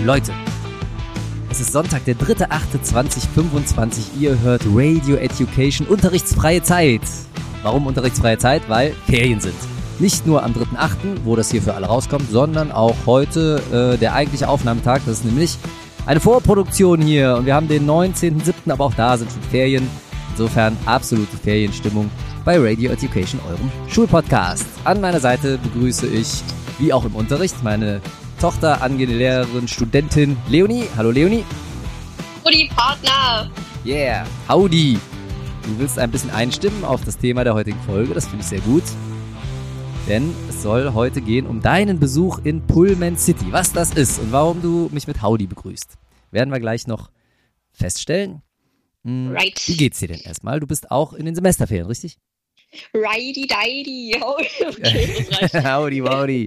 Leute, es ist Sonntag, der 3.8.2025. Ihr hört Radio Education, unterrichtsfreie Zeit. Warum unterrichtsfreie Zeit? Weil Ferien sind. Nicht nur am 3.8., wo das hier für alle rauskommt, sondern auch heute der eigentliche Aufnahmetag. Das ist nämlich eine Vorproduktion hier und wir haben den 19.7., aber auch da sind schon Ferien. Insofern absolute Ferienstimmung bei Radio Education, eurem Schulpodcast. An meiner Seite begrüße ich, wie auch im Unterricht, meine Tochter, angehende Lehrerin, Studentin Leonie. Hallo Leonie. Howdy, Partner. Yeah, howdy. Du willst ein bisschen einstimmen auf das Thema der heutigen Folge, das finde ich sehr gut. Denn es soll heute gehen um deinen Besuch in Pullman City. Was das ist und warum du mich mit Howdy begrüßt, werden wir gleich noch feststellen. Right. Wie geht's dir denn erstmal? Du bist auch in den Semesterferien, richtig? Righty-dighty. Okay, das reicht. Howdy, wowdy.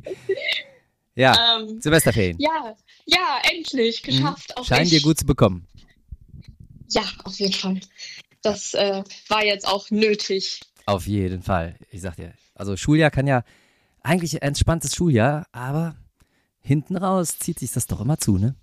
Ja, Semesterferien. Ja, endlich, geschafft. Auch Scheinen dir gut zu bekommen. Ja, auf jeden Fall. Das war jetzt auch nötig. Auf jeden Fall. Ich sag dir, also Schuljahr kann ja eigentlich ein entspanntes Schuljahr, aber hinten raus zieht sich das doch immer zu, ne?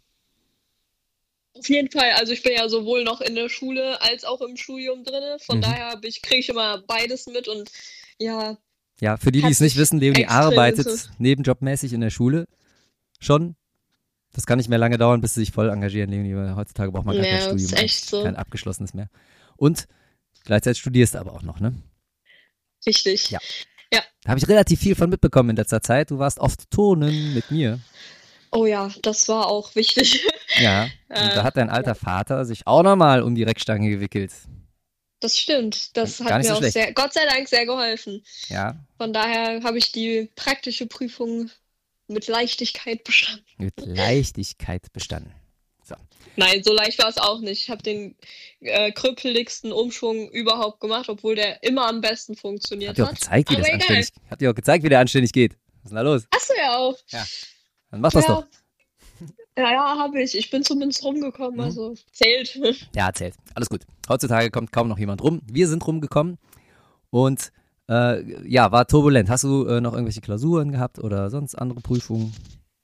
Auf jeden Fall. Also ich bin ja sowohl noch in der Schule als auch im Studium drin. Von daher kriege ich immer beides mit und ja. Ja, für die es nicht wissen, Leonie arbeitet nebenjobmäßig in der Schule schon. Das kann nicht mehr lange dauern, bis sie sich voll engagieren, Leonie, weil heutzutage braucht man gar kein Studium. Ist echt so. Kein abgeschlossenes mehr. Und gleichzeitig studierst du aber auch noch, ne? Richtig. Ja. Da habe ich relativ viel von mitbekommen in letzter Zeit. Du warst oft turnen mit mir. Oh ja, das war auch wichtig. Ja, und da hat dein alter Vater sich auch nochmal um die Reckstange gewickelt. Das stimmt. Das Gar hat nicht mir so auch schlecht. Gott sei Dank sehr geholfen. Ja, Von daher habe ich die praktische Prüfung mit Leichtigkeit bestanden. mit Leichtigkeit bestanden. So. Nein, so leicht war es auch nicht. Ich habe den krüppeligsten Umschwung überhaupt gemacht, obwohl der immer am besten funktioniert Hat dir auch hat. gezeigt, wie Aber das egal. anständig, hat dir auch gezeigt, wie der anständig geht. Was ist denn da los? Hast du ja auch. Ja. Dann mach das doch. Ja, habe ich. Ich bin zumindest rumgekommen, also zählt. Ja, erzählt. Alles gut. Heutzutage kommt kaum noch jemand rum. Wir sind rumgekommen und war turbulent. Hast du noch irgendwelche Klausuren gehabt oder sonst andere Prüfungen?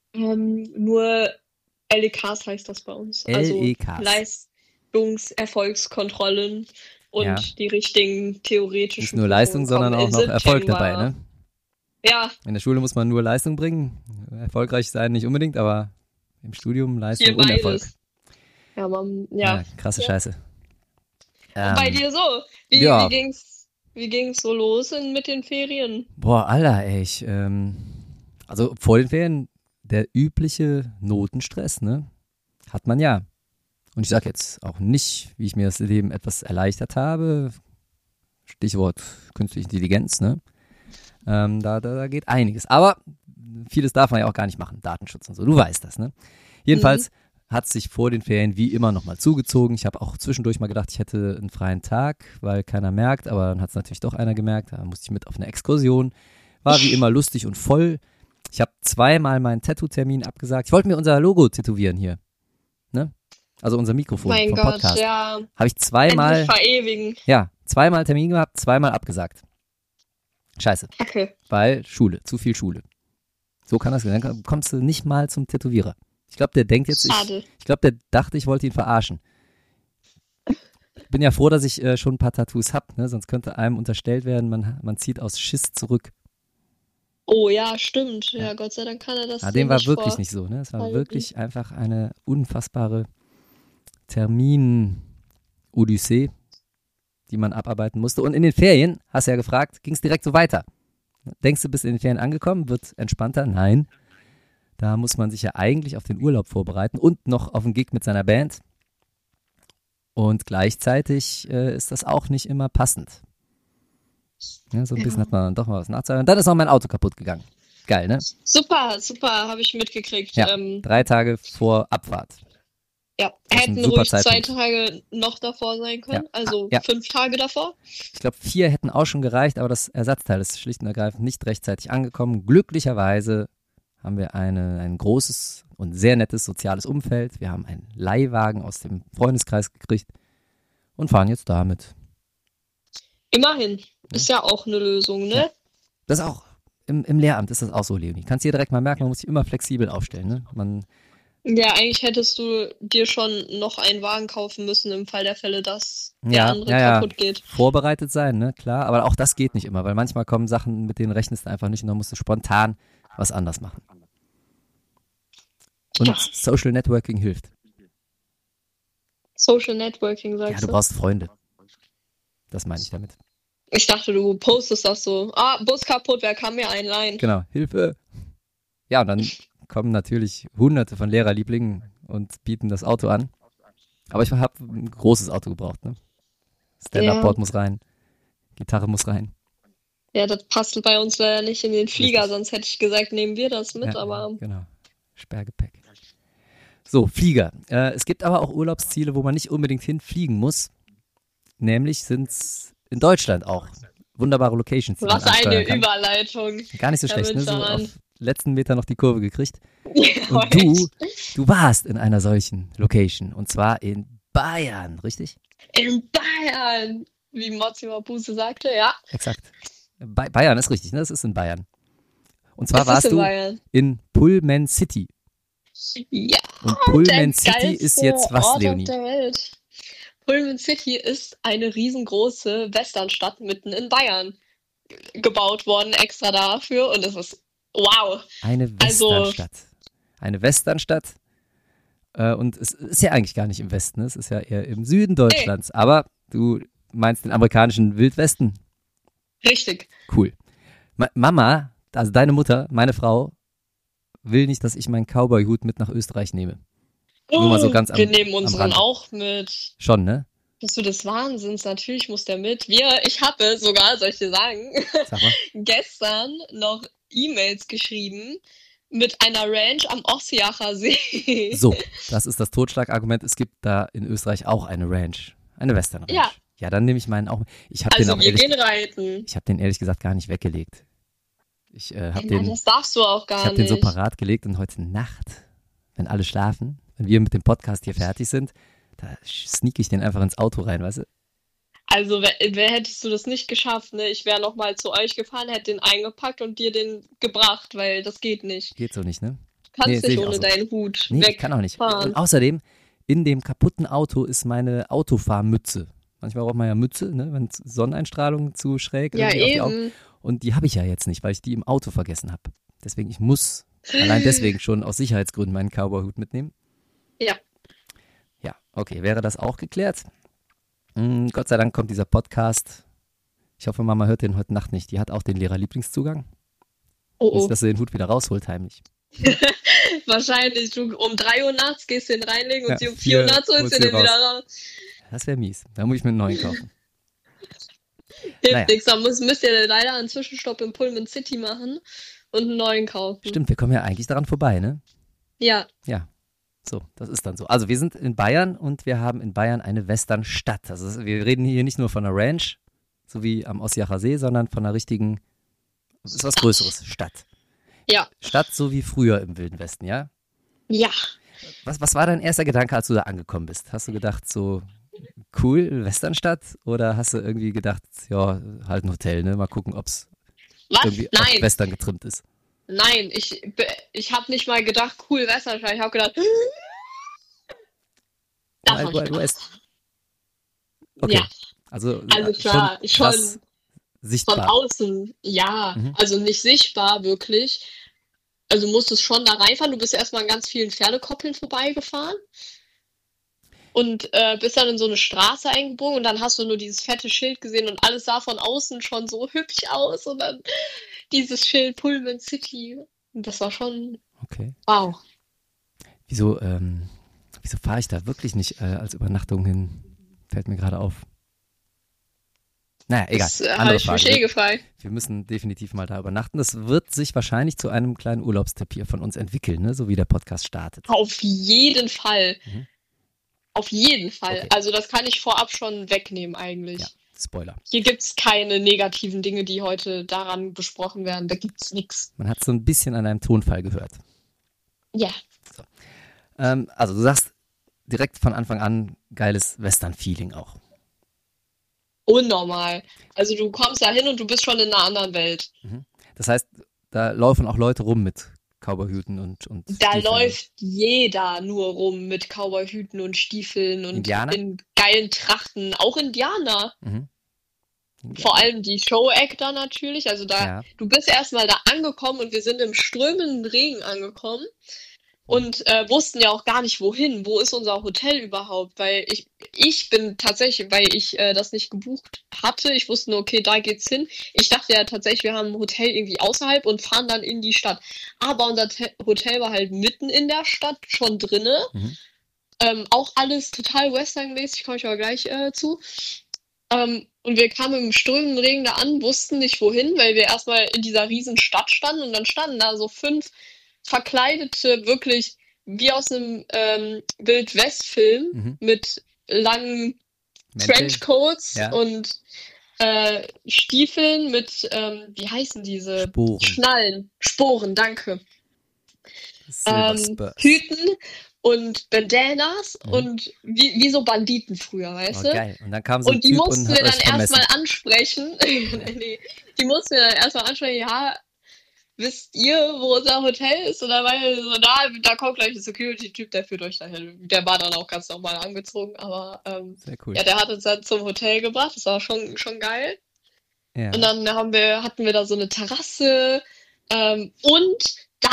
Nur LEKs heißt das bei uns. LEKs. Also Leistungserfolgskontrollen und Ja. die richtigen theoretischen Nicht nur Leistung, Prüfungen sondern auch kommen noch im Erfolg September. dabei, ne? Ja, In der Schule muss man nur Leistung bringen. Erfolgreich sein nicht unbedingt, aber im Studium Leistung hier und Erfolg. beides. Ja, Ja, krasse Ja. Scheiße. Bei dir so? ja. Wie ging's so los mit den Ferien? Boah, Alter, ey, also vor den Ferien, der übliche Notenstress, ne? Hat man ja. Und ich sag jetzt auch nicht, wie ich mir das Leben etwas erleichtert habe. Stichwort künstliche Intelligenz, ne? Da geht einiges. Aber vieles darf man ja auch gar nicht machen. Datenschutz und so. Du weißt das, ne? Jedenfalls hat es sich vor den Ferien wie immer nochmal zugezogen. Ich habe auch zwischendurch mal gedacht, ich hätte einen freien Tag, weil keiner merkt. Aber dann hat es natürlich doch einer gemerkt. Da musste ich mit auf eine Exkursion. War wie immer lustig und voll. Ich habe zweimal meinen Tattoo-Termin abgesagt. Ich wollte mir unser Logo tätowieren hier. Ne? Also unser Mikrofon Mein vom Gott, Podcast. ja. Habe ich zweimal, Endlich verewigen. zweimal Termin gehabt, zweimal abgesagt. Scheiße. Kacke. Weil Schule, zu viel Schule. So kann das gehen. Dann kommst du nicht mal zum Tätowierer. Ich glaube, der denkt jetzt, Schade. ich glaube, der dachte, ich wollte ihn verarschen. Ich bin ja froh, dass ich schon ein paar Tattoos habe, ne? Sonst könnte einem unterstellt werden, man zieht aus Schiss zurück. Oh ja, stimmt. Ja, Gott sei Dank kann er das. Ja, dem war nicht wirklich vor- nicht so, ne? Es war halten. wirklich einfach eine unfassbare Termin-Odyssee, die man abarbeiten musste. Und in den Ferien, hast du ja gefragt, ging es direkt so weiter. Denkst du, bist in den Ferien angekommen, wird entspannter? Nein. Da muss man sich ja eigentlich auf den Urlaub vorbereiten und noch auf einen Gig mit seiner Band. Und gleichzeitig ist das auch nicht immer passend. Ja, so ein bisschen hat man dann doch mal was nachzuhören. Dann ist auch mein Auto kaputt gegangen. Geil, ne? Super, habe ich mitgekriegt. Ja, 3 Tage vor Abfahrt. Ja, Das ist ein hätten super ruhig 2 Zeitpunkt. Tage noch davor sein können. Ja. Also Ja. 5 Tage davor. Ich glaube, 4 hätten auch schon gereicht, aber das Ersatzteil ist schlicht und ergreifend nicht rechtzeitig angekommen. Glücklicherweise haben wir ein großes und sehr nettes soziales Umfeld. Wir haben einen Leihwagen aus dem Freundeskreis gekriegt und fahren jetzt damit. Immerhin. Ist ja auch eine Lösung, ne? Ja. Das ist auch, im Lehramt ist das auch so, Leonie. Kannst dir direkt mal merken, man muss sich immer flexibel aufstellen. Ne? Ja, eigentlich hättest du dir schon noch einen Wagen kaufen müssen im Fall der Fälle, dass der Ja, andere ja, ja. kaputt geht. Vorbereitet sein, ne, klar. Aber auch das geht nicht immer, weil manchmal kommen Sachen, mit denen rechnest du einfach nicht und dann musst du spontan was anders machen. Ja, Und Social Networking hilft. Social Networking, Ja, sagst du du? brauchst Freunde. Das meine ich damit. Ich dachte, du postest das so. Ah, Bus kaputt, wer kann mir einen leihen? Genau, Hilfe. Ja, und dann kommen natürlich hunderte von Lehrerlieblingen und bieten das Auto an. Aber ich habe ein großes Auto gebraucht, ne? Ja, Stand-Up-Board muss rein, Gitarre muss rein. ja, das passt bei uns leider nicht in den Flieger, Richtig. sonst hätte ich gesagt, nehmen wir das Ja, mit, aber genau. Sperrgepäck. So, Flieger. Es gibt aber auch Urlaubsziele, wo man nicht unbedingt hinfliegen muss. Nämlich sind es in Deutschland auch wunderbare Locations, die man was eine ansteuern kann. Überleitung, Gar nicht so Herr schlecht, ne? So auf Wintermann. letzten Meter noch die Kurve gekriegt. Ja, Und du warst in einer solchen Location. Und zwar in Bayern, richtig? in Bayern, wie Mozzi Mabuse sagte, ja, Exakt. Bayern ist richtig, ne? Das ist in Bayern. Und zwar es ist warst in du Bayern. in Pullman City. Ja, Und der Pullman City ist geilste jetzt was, Ort auf Leonie? der Welt. Pullman City ist eine riesengroße Westernstadt mitten in Bayern gebaut worden, extra dafür. Und das ist wow. Eine Also, Westernstadt. Eine Westernstadt. Und es ist ja eigentlich gar nicht im Westen, ne? Es ist ja eher im Süden nee, Deutschlands. Aber du meinst den amerikanischen Wildwesten. richtig. Cool. Mama, also deine Mutter, meine Frau, will nicht, dass ich meinen Cowboy-Hut mit nach Österreich nehme. Nur mal so Oh, ganz wir nehmen am unseren Rande. auch mit. Schon, ne? Bist du des Wahnsinns? Natürlich muss der mit. Ich habe sogar, soll ich dir sagen, Sag mal. gestern noch E-Mails geschrieben mit einer Ranch am Ossiacher See. So, das ist das Totschlagargument. Es gibt da in Österreich auch eine Ranch. Eine Western Ranch. Ja, Ja, dann nehme ich meinen auch. Ich habe den also auch wir gehen reiten. ich habe den ehrlich gesagt gar nicht weggelegt. Ich habe Na, das darfst du auch ich gar hab den so nicht. parat gelegt und heute Nacht, wenn alle schlafen, wenn wir mit dem Podcast hier fertig sind, da sneak ich den einfach ins Auto rein, weißt du? Also, wer hättest du das nicht geschafft, ne? Ich wäre nochmal zu euch gefahren, hätte den eingepackt und dir den gebracht, weil das geht nicht. Geht so nicht, ne? Du Nee, kannst sehe nicht ich auch ohne so. deinen Hut Nee, ich kann auch nicht. Und wegfahren. außerdem, in dem kaputten Auto ist meine Autofahrmütze. Manchmal braucht man ja Mütze, ne, wenn Sonneneinstrahlung zu schräg Ja, irgendwie auf die Augen. eben. Und die habe ich ja jetzt nicht, weil ich die im Auto vergessen habe. Deswegen, ich muss allein deswegen schon aus Sicherheitsgründen meinen Cowboy-Hut mitnehmen. Ja. Ja, okay, wäre das auch geklärt? Gott sei Dank kommt dieser Podcast. Ich hoffe, Mama hört den heute Nacht nicht. Die hat auch den Lehrerlieblingszugang. Oh, Nicht, oh. dass sie den Hut wieder rausholt, heimlich. Wahrscheinlich, du um 3 Uhr nachts gehst du den reinlegen und Ja, sie um 4 Uhr nachts holst holst du du den raus. wieder raus. Das wäre mies. Da muss ich mir einen neuen kaufen. Hilft Naja. nichts, dann müsst ihr leider einen Zwischenstopp in Pullman City machen und einen neuen kaufen. Stimmt, wir kommen ja eigentlich daran vorbei, ne? Ja, Ja, so, das ist dann so. Also wir sind in Bayern und wir haben in Bayern eine Westernstadt. Also wir reden hier nicht nur von einer Ranch, so wie am Ossiacher See, sondern von einer richtigen, ist was Größeres, Stadt. ja, Stadt so wie früher im Wilden Westen, ja? ja. Was war dein erster Gedanke, als du da angekommen bist? Hast du gedacht, so cool, Westernstadt? Oder hast du irgendwie gedacht, ja, halt ein Hotel, ne? Mal gucken, ob es Was? irgendwie auf Nein, Western getrimmt ist. nein, ich habe nicht mal gedacht, cool, Westernstadt. Ich habe gedacht, das hab ich Wild gedacht. West. Okay, Ja, also also klar, krass schon von sichtbar. außen, ja, Mhm. also nicht sichtbar wirklich. Also musstest schon da reinfahren. Du bist erstmal an ganz vielen Pferdekoppeln vorbeigefahren und bist dann in so eine Straße eingebogen und dann hast du nur dieses fette Schild gesehen und alles sah von außen schon so hübsch aus und dann dieses Schild Pullman City. Und das war schon Okay. wow. Wieso fahre ich da wirklich nicht als Übernachtung hin? Fällt mir gerade auf. Naja, egal. Das habe Andere ich mich Frage. gefragt. Wir müssen definitiv mal da übernachten. Das wird sich wahrscheinlich zu einem kleinen Urlaubstipp hier von uns entwickeln, ne? So wie der Podcast startet. Auf jeden Fall. Mhm. Auf jeden Fall. Okay. Also das kann ich vorab schon wegnehmen eigentlich. Ja, Spoiler. Hier gibt es keine negativen Dinge, die heute daran besprochen werden. Da gibt es nichts. Man hat so ein bisschen an einem Tonfall gehört. Ja. Also du sagst direkt von Anfang an geiles Western-Feeling auch. Unnormal. Also du kommst da hin und du bist schon in einer anderen Welt. Das heißt, da laufen auch Leute rum mit Cowboyhüten und Da Stiefeln. läuft jeder nur rum mit Cowboyhüten und Stiefeln und Indianer? in geilen Trachten. Auch Indianer. Mhm. Vor allem die Show-Actor natürlich. Also Ja. du bist erstmal da angekommen und wir sind im strömenden Regen angekommen und wussten ja auch gar nicht, wohin. Wo ist unser Hotel überhaupt? Weil ich bin tatsächlich, weil ich das nicht gebucht hatte, ich wusste nur, okay, da geht's hin. Ich dachte ja tatsächlich, wir haben ein Hotel irgendwie außerhalb und fahren dann in die Stadt. Aber unser Hotel war halt mitten in der Stadt, schon drinne. Mhm. Auch alles total westernmäßig, komme ich aber gleich zu. Und wir kamen im strömenden Regen da an, wussten nicht wohin, weil wir erstmal in dieser riesen Stadt standen und dann standen da so 5 verkleidete, wirklich wie aus einem Wild-West-Film mit langen Mäntel. Trenchcoats Ja. und Stiefeln mit, wie heißen diese? Sporen. Schnallen. Sporen, danke. Silver Spurs. Hüten und Bandanas und wie so Banditen früher, weißt du? Geil. Und dann kam so ein Und die Typ mussten und wir hat dann euch vermessen. erstmal ansprechen. Nee, die mussten wir dann erstmal ansprechen, ja, wisst ihr, wo unser Hotel ist? Und dann war er so, da kommt gleich ein Security-Typ, der führt euch dahin. Der war dann auch ganz normal angezogen, aber Sehr cool. ja, der hat uns dann zum Hotel gebracht, das war schon geil. Ja. Und dann hatten wir da so eine Terrasse und da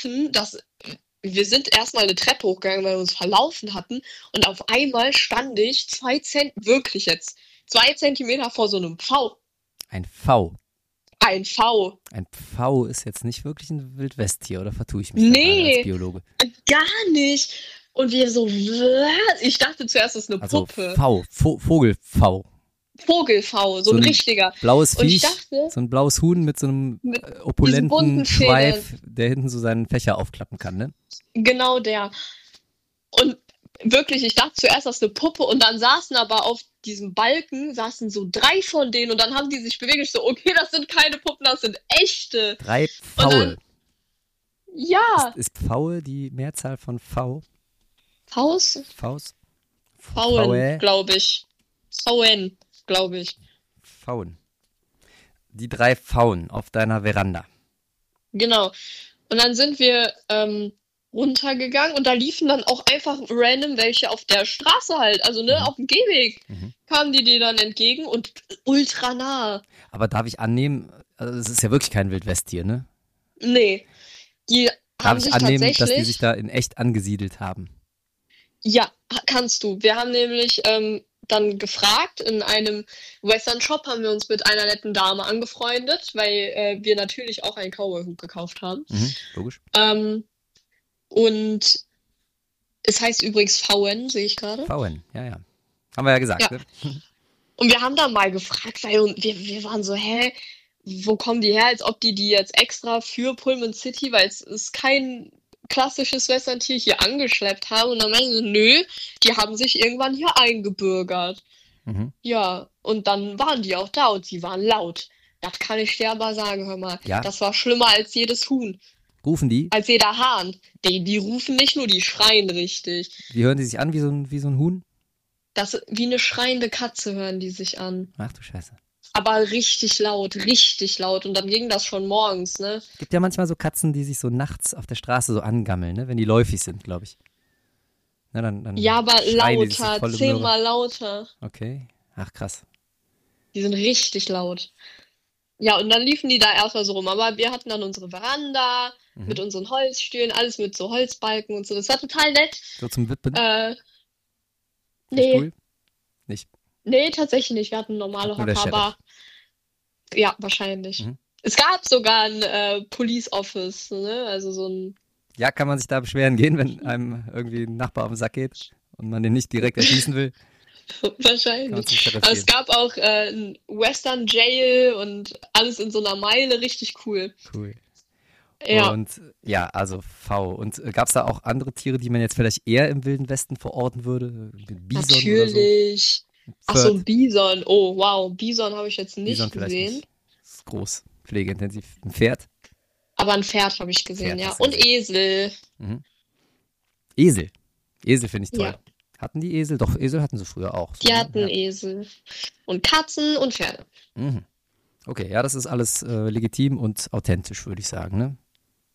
wir sind erstmal eine Treppe hochgegangen, weil wir uns verlaufen hatten und auf einmal stand ich 2 Zentimeter vor so einem V. Ein V. Ein V. Ein Pfau ist jetzt nicht wirklich ein Wildwesttier, oder vertue ich mich da Nee. gerade als Biologe? Gar nicht. Und wir so, was? Ich dachte zuerst, das ist eine Also Puppe. V, Vogel-V. Vogel-V, so ein richtiger. Blaues Und ich Viech, dachte, so ein blaues Huhn mit so einem mit diesen opulenten bunten Schweif, der hinten so seinen Fächer aufklappen kann, ne? genau der. Und wirklich, ich dachte zuerst, das ist eine Puppe und dann saßen aber auf diesem Balken, saßen so 3 von denen und dann haben die sich bewegt. Ich so, okay, das sind keine Puppen, das sind echte. 3 Pfaue. Ja. Ist Pfaue die Mehrzahl von V? Faust? Faust? Pfauen, glaube ich. Pfauen, glaube ich. Pfauen. Die 3 Pfauen auf deiner Veranda. Genau. Und dann sind wir runtergegangen und da liefen dann auch einfach random welche auf der Straße halt, also auf dem Gehweg kamen die dir dann entgegen und ultra nah. Aber darf ich annehmen, also es ist ja wirklich kein Wildwesttier, ne? Nee, die Darf haben ich sich annehmen, dass tatsächlich... die sich da in echt angesiedelt haben? Ja, kannst du. Wir haben nämlich dann gefragt, in einem Western-Shop haben wir uns mit einer netten Dame angefreundet, weil wir natürlich auch einen Cowboy-Hut gekauft haben. Logisch. Und es heißt übrigens Pfauen, sehe ich gerade. Pfauen, ja. Haben wir ja gesagt. Ja. Ne? Und wir haben da mal gefragt, weil wir waren so, wo kommen die her? Als ob die jetzt extra für Pullman City, weil es ist kein klassisches Western-Tier, hier angeschleppt haben. Und dann meinen sie, nö, die haben sich irgendwann hier eingebürgert. Ja, und dann waren die auch da und die waren laut. Das kann ich dir aber sagen, hör mal. Ja. Das war schlimmer als jedes Huhn. Rufen die? Als jeder Hahn. Die rufen nicht nur, die schreien richtig. Wie hören die sich an, wie so ein Huhn? Wie eine schreiende Katze hören die sich an. Ach du Scheiße. Aber richtig laut, richtig laut. Und dann ging das schon morgens, ne? Gibt ja manchmal so Katzen, die sich so nachts auf der Straße so angammeln, ne? Wenn die läufig sind, glaube ich. Na, dann Ja, aber schreien die sich lauter, voll im Möhre. 10-mal lauter. Okay. Ach, krass. Die sind richtig laut. Ja, und dann liefen die da erstmal so rum. Aber wir hatten dann unsere Veranda mit unseren Holzstühlen, alles mit so Holzbalken und so. Das war total nett. So zum Wippen? Nee. Stuhl? Nicht. Nee, tatsächlich nicht. Wir hatten normale Nur der Hocker, aber ja, wahrscheinlich. Es gab sogar ein Police Office, ne? Also so ein... Ja, kann man sich da beschweren gehen, wenn einem irgendwie ein Nachbar auf den Sack geht und man den nicht direkt erschießen will? Wahrscheinlich. Aber es gab auch ein Western Jail und alles in so einer Meile, richtig cool. Cool. Ja. Und ja, also V. Und gab es da auch andere Tiere, die man jetzt vielleicht eher im Wilden Westen verorten würde? Bison natürlich. Oder so? Ach so, ein Bison. Oh, wow. Bison habe ich jetzt nicht Bison vielleicht gesehen. nicht. Das ist groß, pflegeintensiv. Ein Pferd? Aber ein Pferd habe ich gesehen, Pferd ja. ist Und Esel. Esel. Esel finde ich toll. Ja. Hatten die Esel? Doch, Esel hatten sie früher auch. So, Die ne? hatten Esel. Und Katzen und Pferde. Okay, ja, das ist alles legitim und authentisch, würde ich sagen, ne? Ja.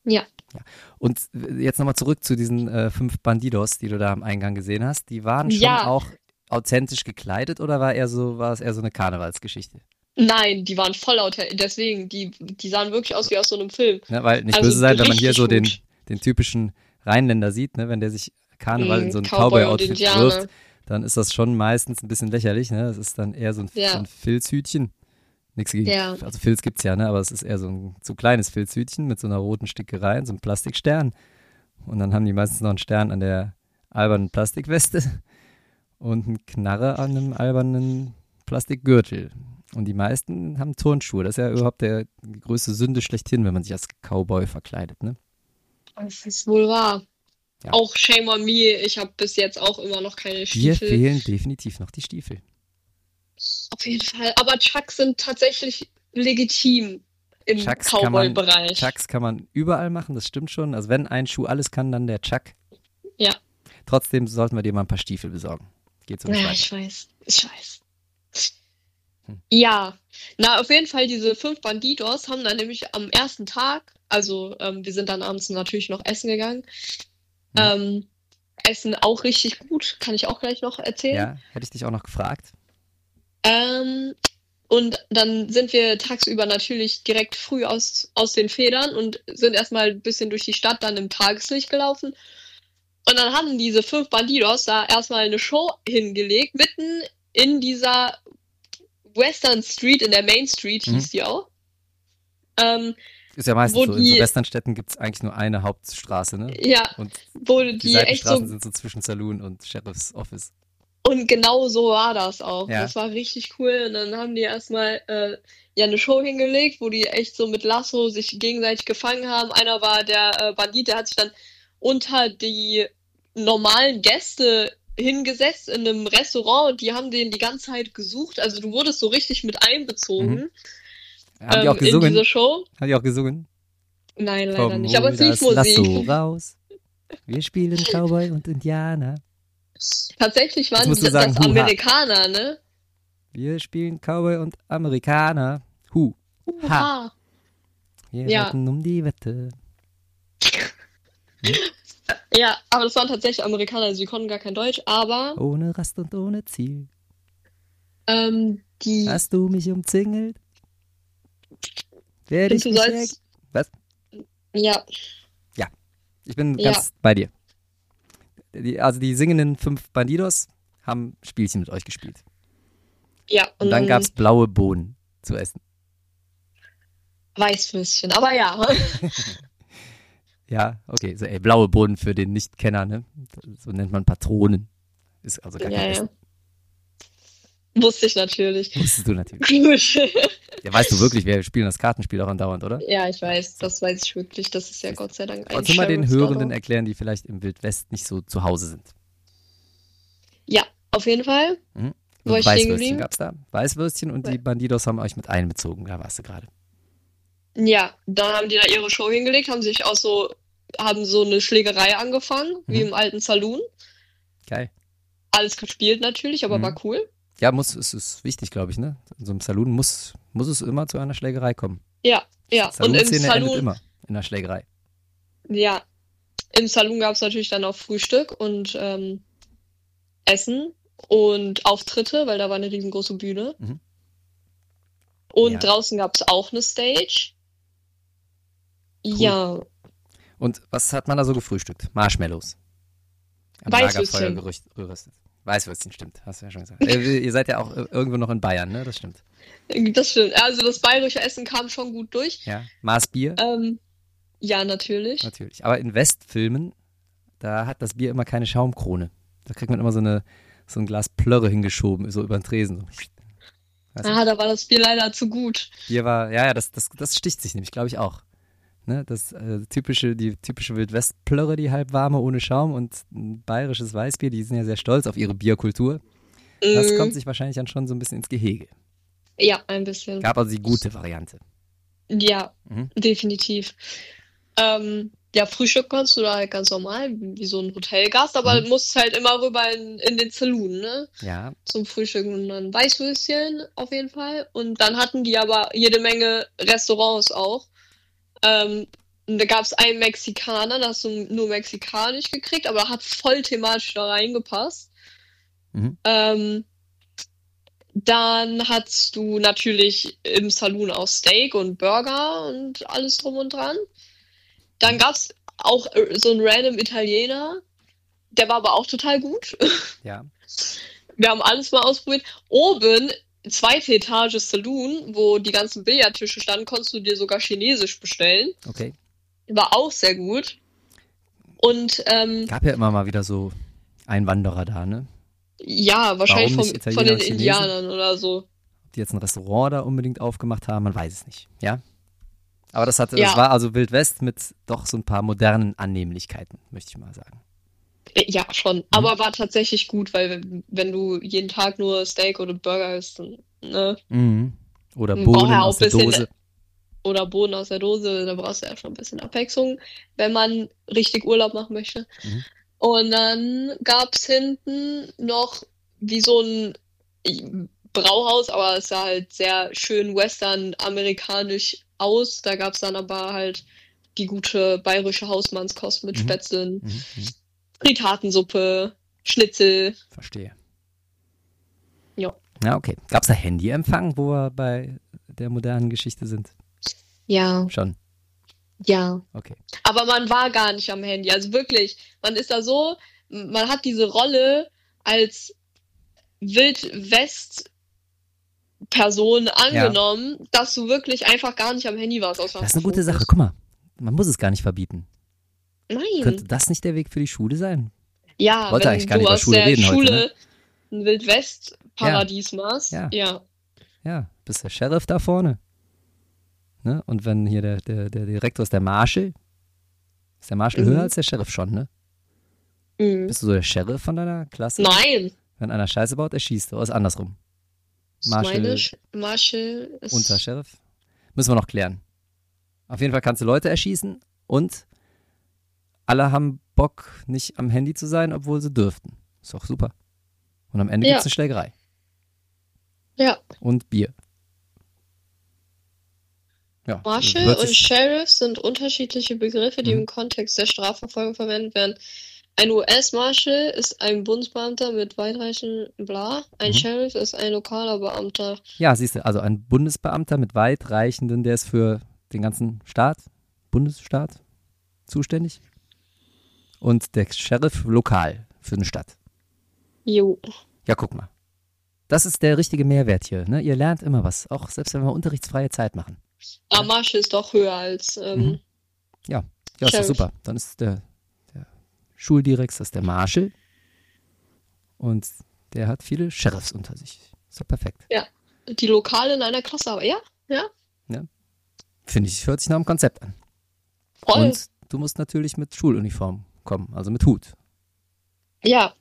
Und jetzt nochmal zurück zu diesen 5 Bandidos, die du da am Eingang gesehen hast. Die waren schon Ja, auch authentisch gekleidet oder war es eher so eine Karnevalsgeschichte? nein, die waren voll authentisch. Deswegen, die sahen wirklich aus wie aus so einem Film. Ne, weil nicht Also böse sein, wenn man hier richtig so gut. den typischen Rheinländer sieht, ne, wenn der sich Karneval in so ein Cowboy und Cowboy-Outfit wirft, Indianer. dann ist das schon meistens ein bisschen lächerlich. Ne? Das ist dann eher so Ja, ein Filzhütchen. Nichts gegen, ja, also Filz gibt's ja, ne? Aber es ist eher so ein kleines Filzhütchen mit so einer roten Stickerei und so einem Plastikstern. Und dann haben die meistens noch einen Stern an der albernen Plastikweste und einen Knarre an einem albernen Plastikgürtel. Und die meisten haben Turnschuhe. Das ist ja überhaupt die größte Sünde schlechthin, wenn man sich als Cowboy verkleidet, ne? das ist wohl wahr. Ja. Auch shame on me, ich habe bis jetzt auch immer noch keine Dir Stiefel. fehlen definitiv noch die Stiefel. Auf jeden Fall. Aber Chucks sind tatsächlich legitim im Cowboy-Bereich. Chucks kann man überall machen, das stimmt schon. Also wenn ein Schuh alles kann, dann der Chuck. Ja. Trotzdem sollten wir dir mal ein paar Stiefel besorgen. Geht so nicht Ja, weiter. ich weiß. Ich weiß. Hm. Ja. Na, auf jeden Fall, diese 5 Bandidos haben dann nämlich am ersten Tag, also wir sind dann abends natürlich noch essen gegangen. Mhm. Essen auch richtig gut, kann ich auch gleich noch erzählen. Ja, hätte ich dich auch noch gefragt. Und dann sind wir tagsüber natürlich direkt früh aus den Federn und sind erstmal ein bisschen durch die Stadt dann im Tageslicht gelaufen. Und dann haben diese 5 Bandidos da erstmal eine Show hingelegt, mitten in dieser Western Street, in der Main Street hieß die auch. Ist ja meistens Wo so, in so die- Westernstädten gibt es eigentlich nur eine Hauptstraße, ne? Ja, Und wo die die echt Seitenstraßen so. sind so zwischen Saloon und Sheriff's Office. Und genau so war das auch. Ja. Das war richtig cool. Und dann haben die erstmal eine Show hingelegt, wo die echt so mit Lasso sich gegenseitig gefangen haben. Einer war der Bandit, der hat sich dann unter die normalen Gäste hingesetzt in einem Restaurant und die haben den die ganze Zeit gesucht. Also du wurdest so richtig mit einbezogen Haben die auch in gesungen? diese Show. Haben die auch gesungen? Nein, leider Komm, nicht. Aber hol es lief das Lasso Musik. raus. Wir spielen Cowboy und Indianer. Tatsächlich Jetzt waren musst du sagen, das Huha. Amerikaner, ne? Wir spielen Cowboy und Amerikaner. Ha. Ah. Wir Ja. wetten um die Wette. Ja, aber das waren tatsächlich Amerikaner, also die konnten gar kein Deutsch, aber Ohne Rast und ohne Ziel. die. Hast du mich umzingelt? Werde ich Du mich sollst. Was? Ja, Ich bin Ja. ganz bei dir. Also die singenden 5 Bandidos haben Spielchen mit euch gespielt. ja. Und dann gab es blaue Bohnen zu essen. Weißwürstchen, aber ja. Ja, okay. So, blaue Bohnen für den Nichtkenner, ne? So nennt man Patronen. Ist also gar kein Ja, Essen. ja. Wusste ich natürlich. Wusstest du natürlich. Gut. Ja, weißt du wirklich, wir spielen das Kartenspiel auch andauernd, oder? Ja, ich weiß, das weiß ich wirklich. Das ist ja Gott sei Dank ein Kannst du mal den Sheriff Hörenden Dogger. erklären, die vielleicht im Wildwest nicht so zu Hause sind? Ja, auf jeden Fall. Mhm. Wo ich stehen Weißwürstchen geblieben? gab's da. Weißwürstchen und die Bandidos haben euch mit einbezogen. Da warst du gerade. Ja, dann haben die da ihre Show hingelegt, haben so eine Schlägerei angefangen, wie im alten Saloon. Geil. Alles gespielt natürlich, aber war cool. Ja, es ist wichtig, glaube ich, ne? In so einem Saloon muss es immer zu einer Schlägerei kommen. Ja, ja. Und im Saloon-Szene endet Saloon, immer in einer Schlägerei. ja, im Saloon gab es natürlich dann auch Frühstück und Essen und Auftritte, weil da war eine riesengroße Bühne. Mhm. Und Ja. draußen gab es auch eine Stage. Cool. Ja, Und was hat man da so gefrühstückt? Marshmallows. Am Weißwürstchen. Lagerfeuer geröstet. Weißwürstchen, stimmt. Hast du ja schon gesagt. Ihr seid ja auch irgendwo noch in Bayern, ne? Das stimmt. das stimmt. Also das bayerische Essen kam schon gut durch. Ja. Maß Bier, Ja, natürlich. natürlich. Aber in Westfilmen, da hat das Bier immer keine Schaumkrone. Da kriegt man immer so ein Glas Plörre hingeschoben, so über den Tresen. So. Weißt du? Ah, da war das Bier leider zu gut. Bier war, ja, das sticht sich nämlich, glaube ich, auch. Ne? Die typische Wildwest-Plörre, die halbwarme ohne Schaum und ein bayerisches Weißbier, die sind ja sehr stolz auf ihre Bierkultur. Das kommt sich wahrscheinlich dann schon so ein bisschen ins Gehege. Ja, ein bisschen. Gab also die gute Variante. Ja, Mhm. definitiv. Ja, Frühstück kannst du da halt ganz normal, wie so ein Hotelgast, aber musst halt immer rüber in den Saloon, ne? Ja, Zum Frühstück und dann Weißwürstchen auf jeden Fall. Und dann hatten die aber jede Menge Restaurants auch. Und da gab es einen Mexikaner, da hast du nur mexikanisch gekriegt, aber hat voll thematisch da reingepasst. Mhm. Dann hattest du natürlich im Saloon auch Steak und Burger und alles drum und dran. Dann gab es auch so einen random Italiener, der war aber auch total gut. Ja, Wir haben alles mal ausprobiert. Oben, zweite Etage Saloon, wo die ganzen Billardtische standen, konntest du dir sogar Chinesisch bestellen. okay. War auch sehr gut. Und Gab ja immer mal wieder so Einwanderer da, ne? ja, wahrscheinlich Warum nicht von Italiener den und Chinesen? Indianern oder so. Ob die jetzt ein Restaurant da unbedingt aufgemacht haben, man weiß es nicht, ja? Aber das Ja. war also Wild West mit doch so ein paar modernen Annehmlichkeiten, möchte ich mal sagen. Ja, schon. Aber war tatsächlich gut, weil wenn du jeden Tag nur Steak oder Burger isst, dann, ne? Mhm. Oder Man braucht Bohnen ja auch aus der bisschen- Dose. Oder Bohnen aus der Dose, da brauchst du ja schon ein bisschen Abwechslung, wenn man richtig Urlaub machen möchte. Mhm. Und dann gab's hinten noch wie so ein Brauhaus, aber es sah halt sehr schön western-amerikanisch aus. Da gab's dann aber halt die gute bayerische Hausmannskost mit Mhm. Spätzlen, Mhm. Mhm. Fritatensuppe, Schnitzel. Verstehe. Ja. Ja, okay. Gab es da Handyempfang, wo wir bei der modernen Geschichte sind? Ja, Schon. ja. Okay. Aber man war gar nicht am Handy. Also wirklich, man ist da so, man hat diese Rolle als Wild-West-Person angenommen, dass du wirklich einfach gar nicht am Handy warst. Das ist eine gute Sache. Guck mal, man muss es gar nicht verbieten. Nein. Könnte das nicht der Weg für die Schule sein? Ja, wollte wenn eigentlich gar du nicht über aus Schule der reden heute, Schule ein Wild-West-Paradies machst. Ja. Ja. Ja, bist der Sheriff da vorne. Ne? Und wenn hier der Direktor ist der Marshal, ist der Marshal höher als der Sheriff schon, ne? Mhm. Bist du so der Sheriff von deiner Klasse? Nein. Wenn einer Scheiße baut, erschießt du. Oder ist andersrum? Marshall ist... Unter Sheriff? Müssen wir noch klären. Auf jeden Fall kannst du Leute erschießen und alle haben Bock, nicht am Handy zu sein, obwohl sie dürften. Ist doch super. Und am Ende Ja. gibt's eine Schlägerei. Ja. Und Bier. Ja, Marshal wird und sich- Sheriff sind unterschiedliche Begriffe, die Mhm. im Kontext der Strafverfolgung verwendet werden. Ein US-Marshal ist ein Bundesbeamter mit weitreichenden Bla. Ein Mhm. Sheriff ist ein lokaler Beamter. Ja, siehst du, also ein Bundesbeamter mit weitreichenden, der ist für den ganzen Staat, Bundesstaat zuständig. Und der Sheriff lokal für eine Stadt. Jo. Ja, guck mal. Das ist der richtige Mehrwert hier. Ne? Ihr lernt immer was, auch selbst wenn wir unterrichtsfreie Zeit machen. Aber Marshal ist doch höher als Ja, ist doch Sheriff. super. Dann ist der Schuldirex, das ist der Marshal. Und der hat viele Sheriffs unter sich. Ist doch perfekt. die Lokale in einer Klasse. Aber ja, Finde ich, hört sich nach einem Konzept an. voll. Und du musst natürlich mit Schuluniform kommen, also mit Hut. Ja,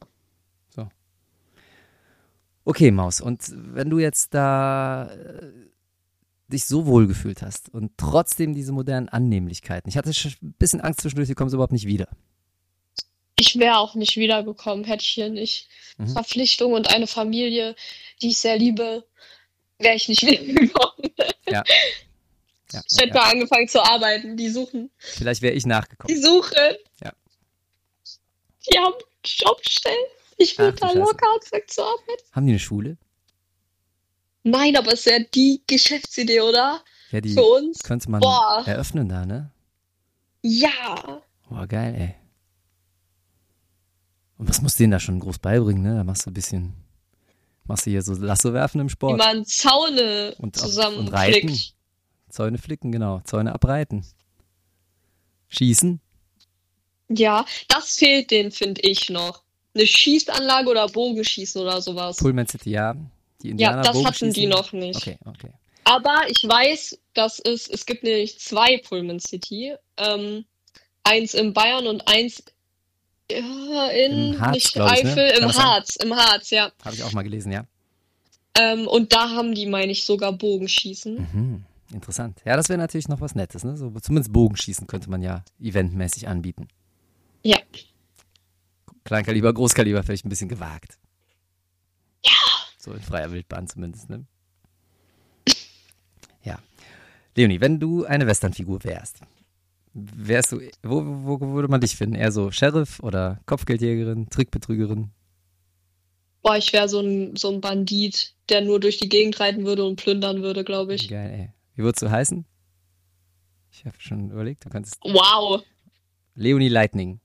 Okay, Maus. Und wenn du jetzt da dich so wohl gefühlt hast und trotzdem diese modernen Annehmlichkeiten. Ich hatte schon ein bisschen Angst zwischendurch, die kommen so überhaupt nicht wieder. ich wäre auch nicht wiedergekommen, hätte ich hier nicht Mhm. Verpflichtung und eine Familie, die ich sehr liebe, wäre ich nicht wiedergekommen. Ja. Ich hätte mal angefangen zu arbeiten. Die suchen. Vielleicht wäre ich nachgekommen. Die suchen. Ja. Die haben Jobstellen. Ich Ach, will du da Scheiße. locker anfangen zu arbeiten. Haben die eine Schule? Nein, aber es ist ja die Geschäftsidee, oder? Ja, die Für uns. könnte man Boah. eröffnen da, ne? Ja. Boah, geil, ey. Und was musst du denen da schon groß beibringen, ne? Da machst du hier so Lasso werfen im Wie Sport. man Zaune Und zusammenflickt. reiten. Zäune flicken, genau. Zäune abreiten. Schießen. Ja, das fehlt denen, finde ich noch. Eine Schießanlage oder Bogenschießen oder sowas. Pullman City, ja. Die Ja, Indianer das hatten Bogenschießen. die noch nicht. Okay. Aber ich weiß, dass es gibt nämlich 2 Pullman City. Eins in Bayern und eins in Im Harz, nicht glaub ich, ne? Eifel, Kann das sein? Im Harz, ja. Habe ich auch mal gelesen, ja. Und da haben die, meine ich, sogar Bogenschießen. Mhm. Interessant. Ja, das wäre natürlich noch was Nettes, ne? So, zumindest Bogenschießen könnte man ja eventmäßig anbieten. Ja. Kleinkaliber, Großkaliber vielleicht ein bisschen gewagt. Ja. So in freier Wildbahn zumindest, ne? Ja. Leonie, wenn du eine Westernfigur wärst, Wärst du, wo würde man dich finden? Eher so Sheriff oder Kopfgeldjägerin, Trickbetrügerin? Boah, ich wäre so ein Bandit, der nur durch die Gegend reiten würde und plündern würde, glaube ich. Geil, ey. Wie würdest du heißen? Ich habe schon überlegt, du kannst Wow. Leonie Lightning.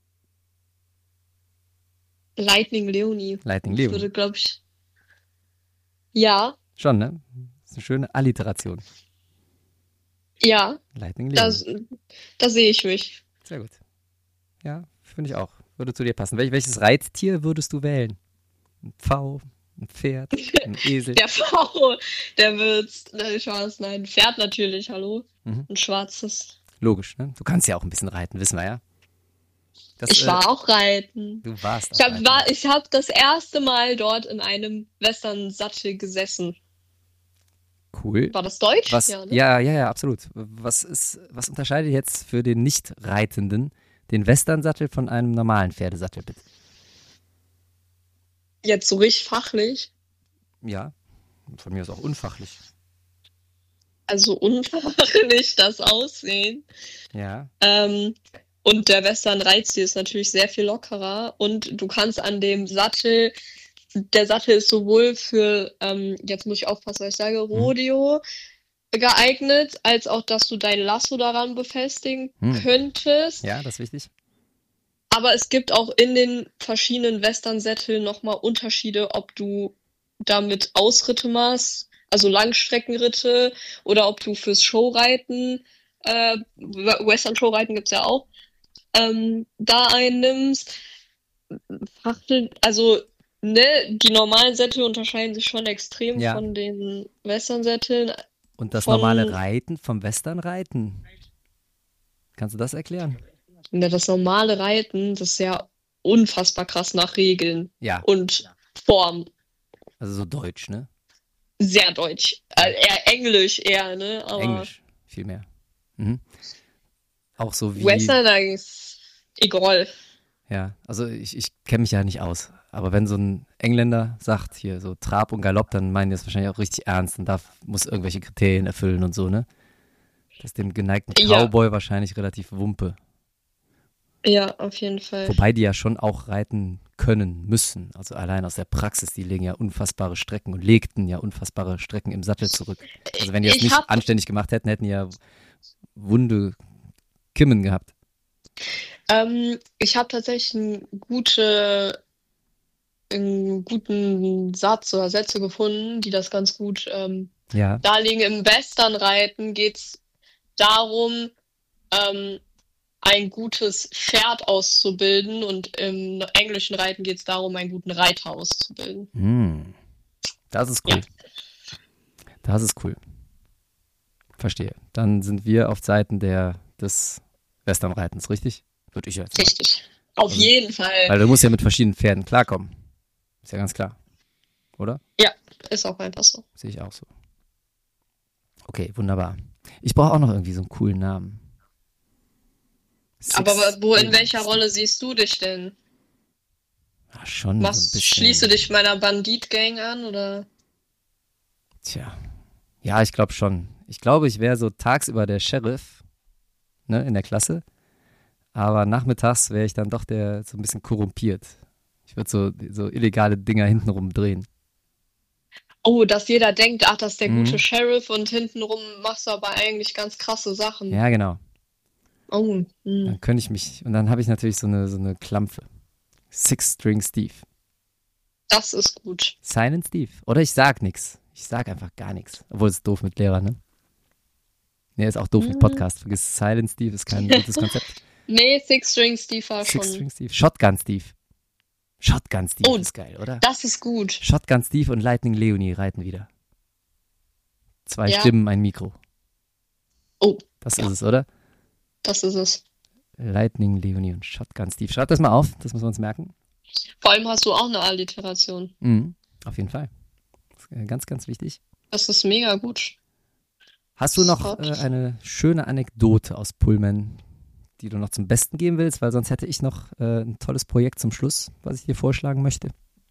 Lightning Leonie. Lightning Das Leonie. würde, glaube ich. Ja, Schon, ne? Das ist eine schöne Alliteration. ja, Lightning da, Leonie. da sehe ich mich. Sehr gut. Ja, finde ich auch. Würde zu dir passen. Welches Reittier würdest du wählen? Ein Pfau, ein Pferd, ein Esel? Der V, der wird, nein, Pferd natürlich, hallo. Mhm. Ein schwarzes. Logisch, ne? Du kannst ja auch ein bisschen reiten, wissen wir ja. Das, Ich war auch reiten. Du warst auch Ich reiten. habe das erste Mal dort in einem Western-Sattel gesessen. Cool. War das Deutsch? Was, Ja, ne? ja, absolut. Was unterscheidet jetzt für den Nicht-Reitenden den Western-Sattel von einem normalen Pferdesattel, bitte? Jetzt so richtig fachlich. Ja, von mir ist auch unfachlich. Also unfachlich das Aussehen. Ja, Und der Western-Reitstil ist natürlich sehr viel lockerer. Und du kannst an dem Sattel, der Sattel ist sowohl für, jetzt muss ich aufpassen, was ich sage, Rodeo geeignet, als auch, dass du dein Lasso daran befestigen könntest. ja, das ist wichtig. Aber es gibt auch in den verschiedenen Western-Sätteln nochmal Unterschiede, ob du damit Ausritte machst, also Langstreckenritte, oder ob du fürs Showreiten, Western-Showreiten gibt's ja auch, da einnimmst. Also, ne, die normalen Sättel unterscheiden sich schon extrem Ja. von den Western-Sätteln. Und das Von- normale Reiten vom Western-Reiten. Kannst du das erklären? Ja, das normale Reiten, das ist ja unfassbar krass nach Regeln Ja, und Form. also so deutsch, ne? Sehr deutsch. Eher Englisch eher, ne? Aber Englisch, viel mehr. Mhm. Auch so wie, Western, da ist egal. ja, also ich kenne mich ja nicht aus. Aber wenn so ein Engländer sagt, hier so Trab und Galopp, dann meinen die das wahrscheinlich auch richtig ernst und muss irgendwelche Kriterien erfüllen und so, ne? Das ist dem geneigten Ja. Cowboy wahrscheinlich relativ Wumpe. Ja, auf jeden Fall. Wobei die ja schon auch reiten können müssen. Also allein aus der Praxis, die legen ja unfassbare Strecken und legten ja unfassbare Strecken im Sattel zurück. Also wenn die das Ich nicht hab- anständig gemacht hätten, hätten die ja wunde Kimmen gehabt. Ich habe tatsächlich einen guten Satz oder Sätze gefunden, die das ganz gut Ja, darlegen. Im Westernreiten geht es darum, ein gutes Pferd auszubilden, und im englischen Reiten geht es darum, einen guten Reiter auszubilden. das ist cool. Ja. Das ist cool. Verstehe. Dann sind wir auf Seiten des Westernreitens, richtig? Würde ich jetzt sagen. Richtig. Auf Also, jeden Fall. Weil du musst ja mit verschiedenen Pferden klarkommen. Ist ja ganz klar. Oder? Ja, ist auch einfach so. Sehe ich auch so. Okay, wunderbar. Ich brauche auch noch irgendwie so einen coolen Namen. Aber in Six- welcher Rolle siehst du dich denn? Ja, schon so ein bisschen. Schließt du dich meiner Bandit-Gang an, oder? Tja. Ja, ich glaube schon. Ich glaube, ich wäre so tagsüber der Sheriff, ne, in der Klasse. Aber nachmittags wäre ich dann doch so ein bisschen korrumpiert. Ich würde so illegale Dinger hintenrum drehen. Oh, dass jeder denkt, ach, das ist der Mhm. gute Sheriff, und hintenrum machst du aber eigentlich ganz krasse Sachen. Ja, genau. Oh, Dann könnte ich mich, und dann habe ich natürlich so eine Klampfe. Six-String Steve. das ist gut. Silent Steve. Oder ich sag nix. Ich sag einfach gar nichts. Obwohl es ist doof mit Lehrer, ne? Nee, ist auch doof mit Podcast. Vergiss, Silent Steve ist kein gutes Konzept. Nee, Six String Steve war schon. Six-String Steve. Shotgun Steve. Shotgun Steve Oh. ist geil, oder? Das ist gut. Shotgun Steve und Lightning Leonie reiten wieder. 2 Ja. Stimmen, ein Mikro. Oh, Das Ja. ist es, oder? das ist es. Lightning Leonie und Shotgun Steve. Schreibt das mal auf, das müssen wir uns merken. Vor allem hast du auch eine Alliteration. Auf jeden Fall. Das ist, ganz, ganz wichtig. Das ist mega gut. Hast du noch Scott. eine schöne Anekdote aus Pullman, die du noch zum Besten geben willst? Weil sonst hätte ich noch ein tolles Projekt zum Schluss, was ich dir vorschlagen möchte.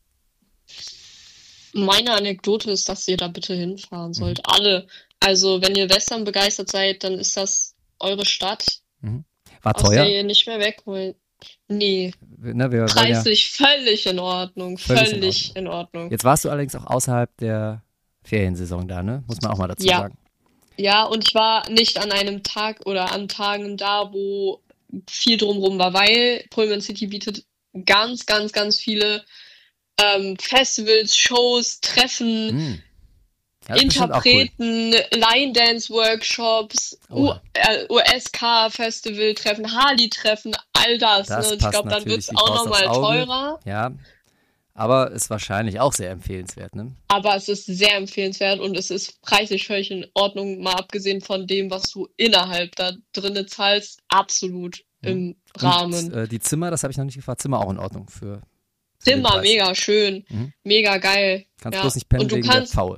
Meine Anekdote ist, dass ihr da bitte hinfahren sollt. Alle. Also, wenn ihr Western begeistert seid, dann ist das eure Stadt. War aus teuer? der nicht mehr wegholen. Nee, Ne, wir waren ja preislich völlig in Ordnung. völlig in Völlig Ordnung. in Ordnung. Jetzt warst du allerdings auch außerhalb der Feriensaison da, ne? Muss man auch mal dazu Ja, sagen. ja, und ich war nicht an einem Tag oder an Tagen da, wo viel drumrum war, weil Pullman City bietet ganz, ganz, ganz viele Festivals, Shows, Treffen, Hm. Ja, das ist bestimmt auch cool. Interpreten, Line-Dance-Workshops, Oha, USK-Festival-Treffen, Harley-Treffen, all das. Ne? das Und ich passt glaube, dann wird natürlich es wie auch Faust aufs nochmal Auge. teurer. Ja, aber ist wahrscheinlich auch sehr empfehlenswert, ne? Aber es ist sehr empfehlenswert und es ist preislich völlig in Ordnung, mal abgesehen von dem, was du innerhalb da drinne zahlst, absolut Hm. im Und Rahmen. die Zimmer, das habe ich noch nicht gefragt, Zimmer auch in Ordnung für den Zimmer, Preis. mega schön, Mhm. mega geil. Kannst bloß Ja, nicht pennen und du wegen der kannst Pfaue.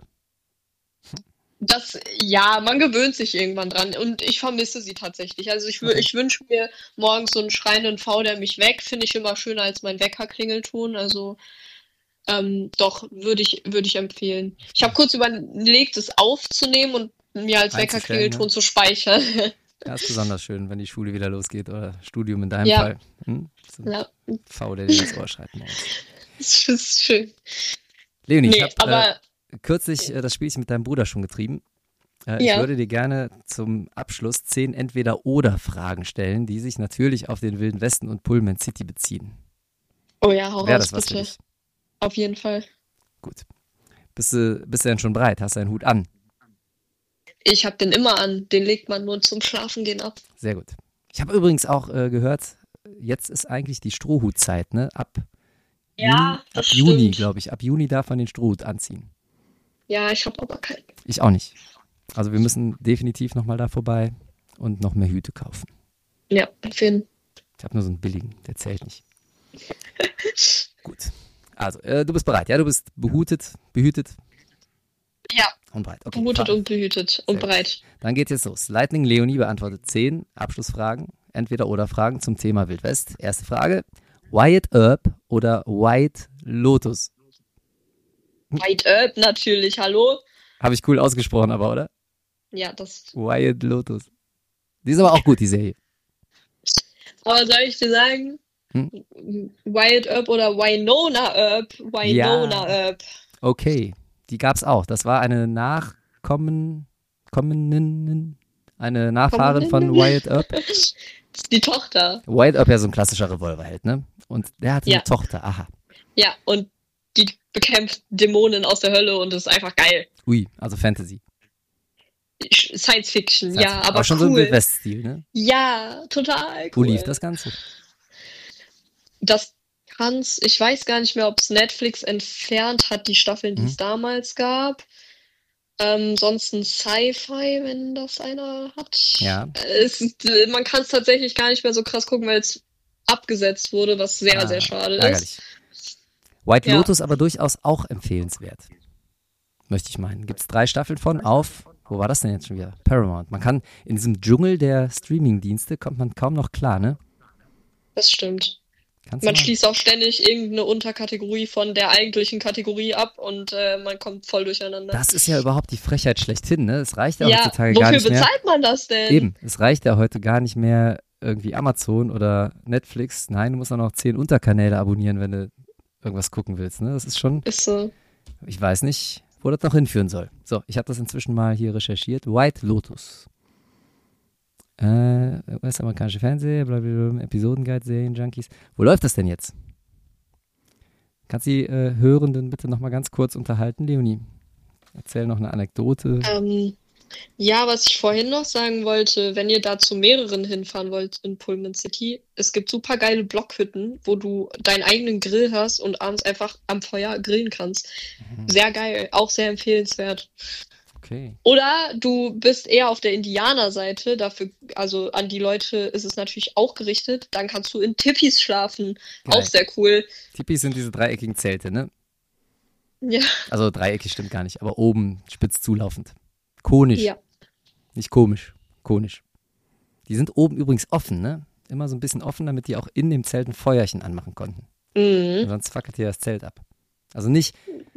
das, ja, man gewöhnt sich irgendwann dran und ich vermisse sie tatsächlich. Also Okay. ich wünsche mir morgens so einen schreienden V, der mich weckt, finde ich immer schöner als mein Wecker-Klingelton. Also doch, würde ich empfehlen. Ich habe kurz überlegt, es aufzunehmen und mir als Einzustellen, Wecker-Klingelton ne? zu speichern. Ja, ist besonders schön, wenn die Schule wieder losgeht oder Studium in deinem Ja, Fall. Hm? So ein ja, V, der dir ins Ohr schreit morgens. das ist schön. Leonie, ich Nee, habe aber kürzlich das Spielchen mit deinem Bruder schon getrieben. Ich ja. würde dir gerne zum Abschluss 10 Entweder-Oder-Fragen stellen, die sich natürlich auf den Wilden Westen und Pullman City beziehen. Oh ja, hau Wäre raus, das was für bitte. dich? Auf jeden Fall. Gut. Bist du denn schon bereit? Hast du einen Hut an? Ich habe den immer an. Den legt man nur zum Schlafengehen ab. Sehr gut. Ich habe übrigens auch gehört, jetzt ist eigentlich die Strohhutzeit, ne? Ab Ja, Ab das Juni, stimmt. glaube ich. Ab Juni darf man den Strohhut anziehen. Ja, ich habe aber keinen. Ich auch nicht. Also wir müssen definitiv nochmal da vorbei und noch mehr Hüte kaufen. Ja, auf jeden Fall. Ich habe nur so einen billigen, der zählt nicht. Gut. Also, du bist bereit, ja? Du bist behütet Ja, und bereit. Okay, behutet und behütet und Sehr gut. bereit. Dann geht jetzt los. Lightning Leonie beantwortet 10 Abschlussfragen, Entweder-oder-Fragen zum Thema Wildwest. Erste Frage, Wyatt Earp oder White Lotus? White Earp natürlich, hallo? Habe ich cool ausgesprochen, aber, oder? Ja, das. Wyatt Lotus. Die ist aber auch gut, die Serie. Aber soll ich dir sagen? Hm? Wyatt Earp oder Winona Earp? Winona Ja, Earp. okay. Die gab's auch. Das war eine eine Nachfahrin von Wyatt Earp. Das ist die Tochter. Wyatt Earp ja so ein klassischer Revolverheld, ne? Und der hatte eine Ja, Tochter. Aha. ja, und die bekämpft Dämonen aus der Hölle und das ist einfach geil. Ui, also Fantasy. Science Fiction, Science ja, Fiction. aber Aber schon so ein cool. Wildwest-Stil, ne? Ja, total Wo lief cool. das Ganze? Das kann's, ich weiß gar nicht mehr, ob es Netflix entfernt hat, die Staffeln, die Mhm. es damals gab. Sonst ein Sci-Fi, wenn das einer hat. Ja. Man kann es tatsächlich gar nicht mehr so krass gucken, weil es abgesetzt wurde, was sehr, sehr schade ist. Ärgerlich. White Ja, Lotus aber durchaus auch empfehlenswert. Möchte ich meinen. Gibt es 3 Staffeln von auf, wo war das denn jetzt schon wieder? Paramount. Man kann in diesem Dschungel der Streaming-Dienste kommt man kaum noch klar, ne? das stimmt. Kannst du Man mal. schließt auch ständig irgendeine Unterkategorie von der eigentlichen Kategorie ab und man kommt voll durcheinander. Das ist ja überhaupt die Frechheit schlechthin, ne? Es reicht ja Ja, heutzutage gar wofür nicht mehr. bezahlt man das denn? Eben, es reicht ja heute gar nicht mehr irgendwie Amazon oder Netflix. Nein, du musst auch noch 10 Unterkanäle abonnieren, wenn du irgendwas gucken willst, ne? Das ist schon, Ist so. ich weiß nicht, wo das noch hinführen soll. So, ich habe das inzwischen mal hier recherchiert. White Lotus. US-amerikanische Fernsehen, blablabla, Episodenguide, Serien, Junkies. Wo läuft das denn jetzt? Kannst du die Hörenden bitte nochmal ganz kurz unterhalten, Leonie? Erzähl noch eine Anekdote. Ja, was ich vorhin noch sagen wollte, wenn ihr da zu mehreren hinfahren wollt in Pullman City, es gibt super geile Blockhütten, wo du deinen eigenen Grill hast und abends einfach am Feuer grillen kannst. Sehr geil, auch sehr empfehlenswert. Okay. Oder du bist eher auf der Indianerseite, dafür, also an die Leute ist es natürlich auch gerichtet, dann kannst du in Tippis schlafen, auch Geil. sehr cool. Tipis sind diese dreieckigen Zelte, ne? Ja, Also dreieckig stimmt gar nicht, aber oben spitz zulaufend. Konisch, ja. nicht komisch, konisch. Die sind oben übrigens offen, ne? Immer so ein bisschen offen, damit die auch in dem Zelt ein Feuerchen anmachen konnten. Mhm. Sonst fackelt hier das Zelt ab. Also nicht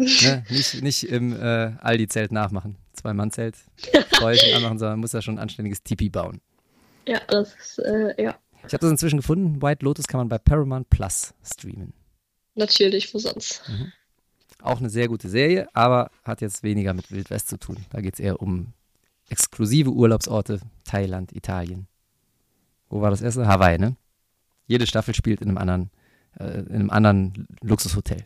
im Aldi-Zelt nachmachen. 2-Mann-Zelt, Feuerchen anmachen, sondern man muss da schon ein anständiges Tipi bauen. Ja, das ist, ja. Ich habe das inzwischen gefunden. White Lotus kann man bei Paramount Plus streamen. Natürlich, wo sonst? Auch eine sehr gute Serie, aber hat jetzt weniger mit Wild West zu tun. Da geht es eher um exklusive Urlaubsorte, Thailand, Italien. Wo war das erste? Hawaii, ne? Jede Staffel spielt in einem anderen Luxushotel.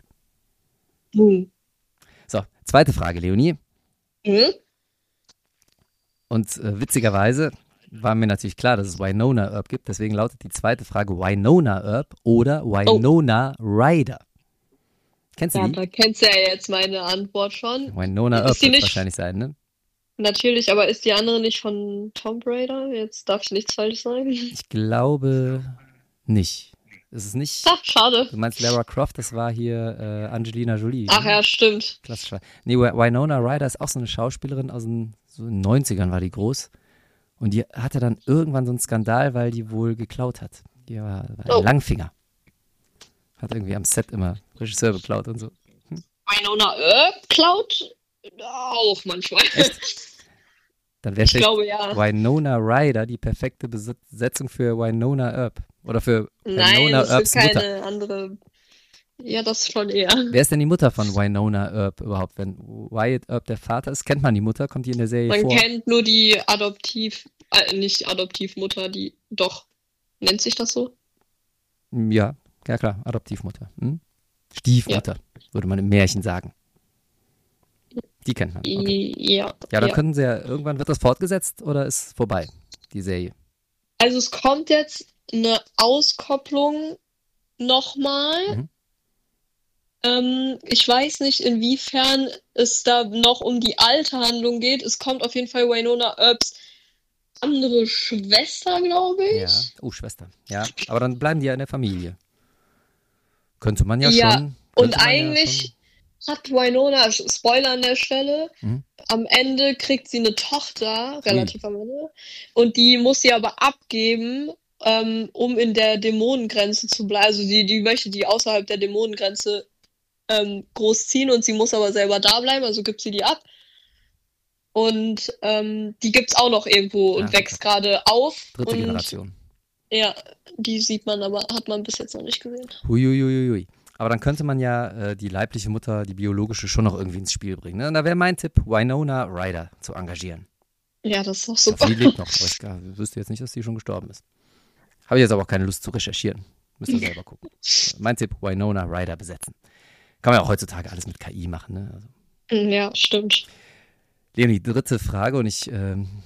So, zweite Frage, Leonie. Und witzigerweise war mir natürlich klar, dass es Winona Earp gibt. Deswegen lautet die zweite Frage Winona Earp oder Winona Ryder. Kennst du Ja, die? da kennst du ja jetzt meine Antwort schon. Winona Earp Ist die wird nicht- wahrscheinlich sein, ne? Natürlich, aber ist die andere nicht von Tomb Raider? Jetzt darf ich nichts falsch sagen. Ich glaube nicht. Ist es nicht? Ach, schade. Du meinst Lara Croft, das war hier Angelina Jolie. Ach ne? ja, stimmt. Klassisch. Nee, Winona Ryder ist auch so eine Schauspielerin aus den, so in den 90ern war die groß. Und die hatte dann irgendwann so einen Skandal, weil die wohl geklaut hat. Die war ein Langfinger. Hat irgendwie am Set immer Regisseur beklaut und so. Winona Earp klaut auch manchmal. Dann wäre Ich glaube ja. Winona Ryder die perfekte Besetzung für Winona Earp. Oder für Nein, Winona das Earps ist Mutter. keine andere. Ja, das schon eher. Wer ist denn die Mutter von Winona Earp überhaupt? Wenn Wyatt Earp der Vater ist, kennt man die Mutter? Kommt die in der Serie Man vor? kennt nur die nicht Adoptivmutter, die doch. Nennt sich das so? Ja, ja klar, Adoptivmutter. Stiefmutter, würde man im Märchen sagen. Die kennt man. Okay. Ja. Ja, dann können sie ja, irgendwann wird das fortgesetzt oder ist vorbei, die Serie? Also es kommt jetzt eine Auskopplung nochmal. Ich weiß nicht, inwiefern es da noch um die alte Handlung geht. Es kommt auf jeden Fall Winona Earps andere Schwester, glaube ich. Ja, Schwester. Ja, aber dann bleiben die ja in der Familie. Könnte man ja Ja, schon. Und könnte man ja eigentlich hat Winona, Spoiler an der Stelle, am Ende kriegt sie eine Tochter, relativ am Ende, und die muss sie aber abgeben, um in der Dämonengrenze zu bleiben. Also die möchte die außerhalb der Dämonengrenze großziehen und sie muss aber selber da bleiben, also gibt sie die ab. Und die gibt's auch noch irgendwo und wächst gerade auf. Dritte Generation. Ja, die sieht man aber, hat man bis jetzt noch nicht gesehen. Huiuiuiui. Aber dann könnte man ja die leibliche Mutter, die biologische, schon noch irgendwie ins Spiel bringen. Ne? Und da wäre mein Tipp, Winona Ryder zu engagieren. Ja, das ist doch Ich hoffe, super. die lebt noch, aber ich wüsste jetzt nicht, dass die schon gestorben ist. Habe ich jetzt aber auch keine Lust zu recherchieren. Müsst ihr selber gucken. Mein Tipp, Winona Ryder besetzen. Kann man ja auch heutzutage alles mit KI machen. Ne? Also. Ja, stimmt. Leonie, dritte Frage und ich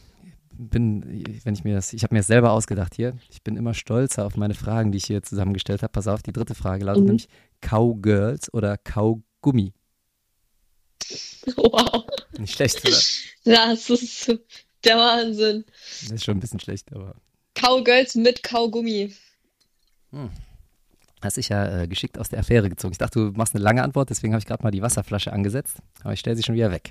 ich habe mir das selber ausgedacht hier. Ich bin immer stolzer auf meine Fragen, die ich hier zusammengestellt habe. Pass auf, die dritte Frage lautet nämlich Cowgirls oder Kaugummi. Wow. Nicht schlecht, oder? Das ist der Wahnsinn. Das ist schon ein bisschen schlecht, aber Cowgirls mit Kaugummi. hast dich ja geschickt aus der Affäre gezogen. Ich dachte, du machst eine lange Antwort, deswegen habe ich gerade mal die Wasserflasche angesetzt. Aber ich stelle sie schon wieder weg.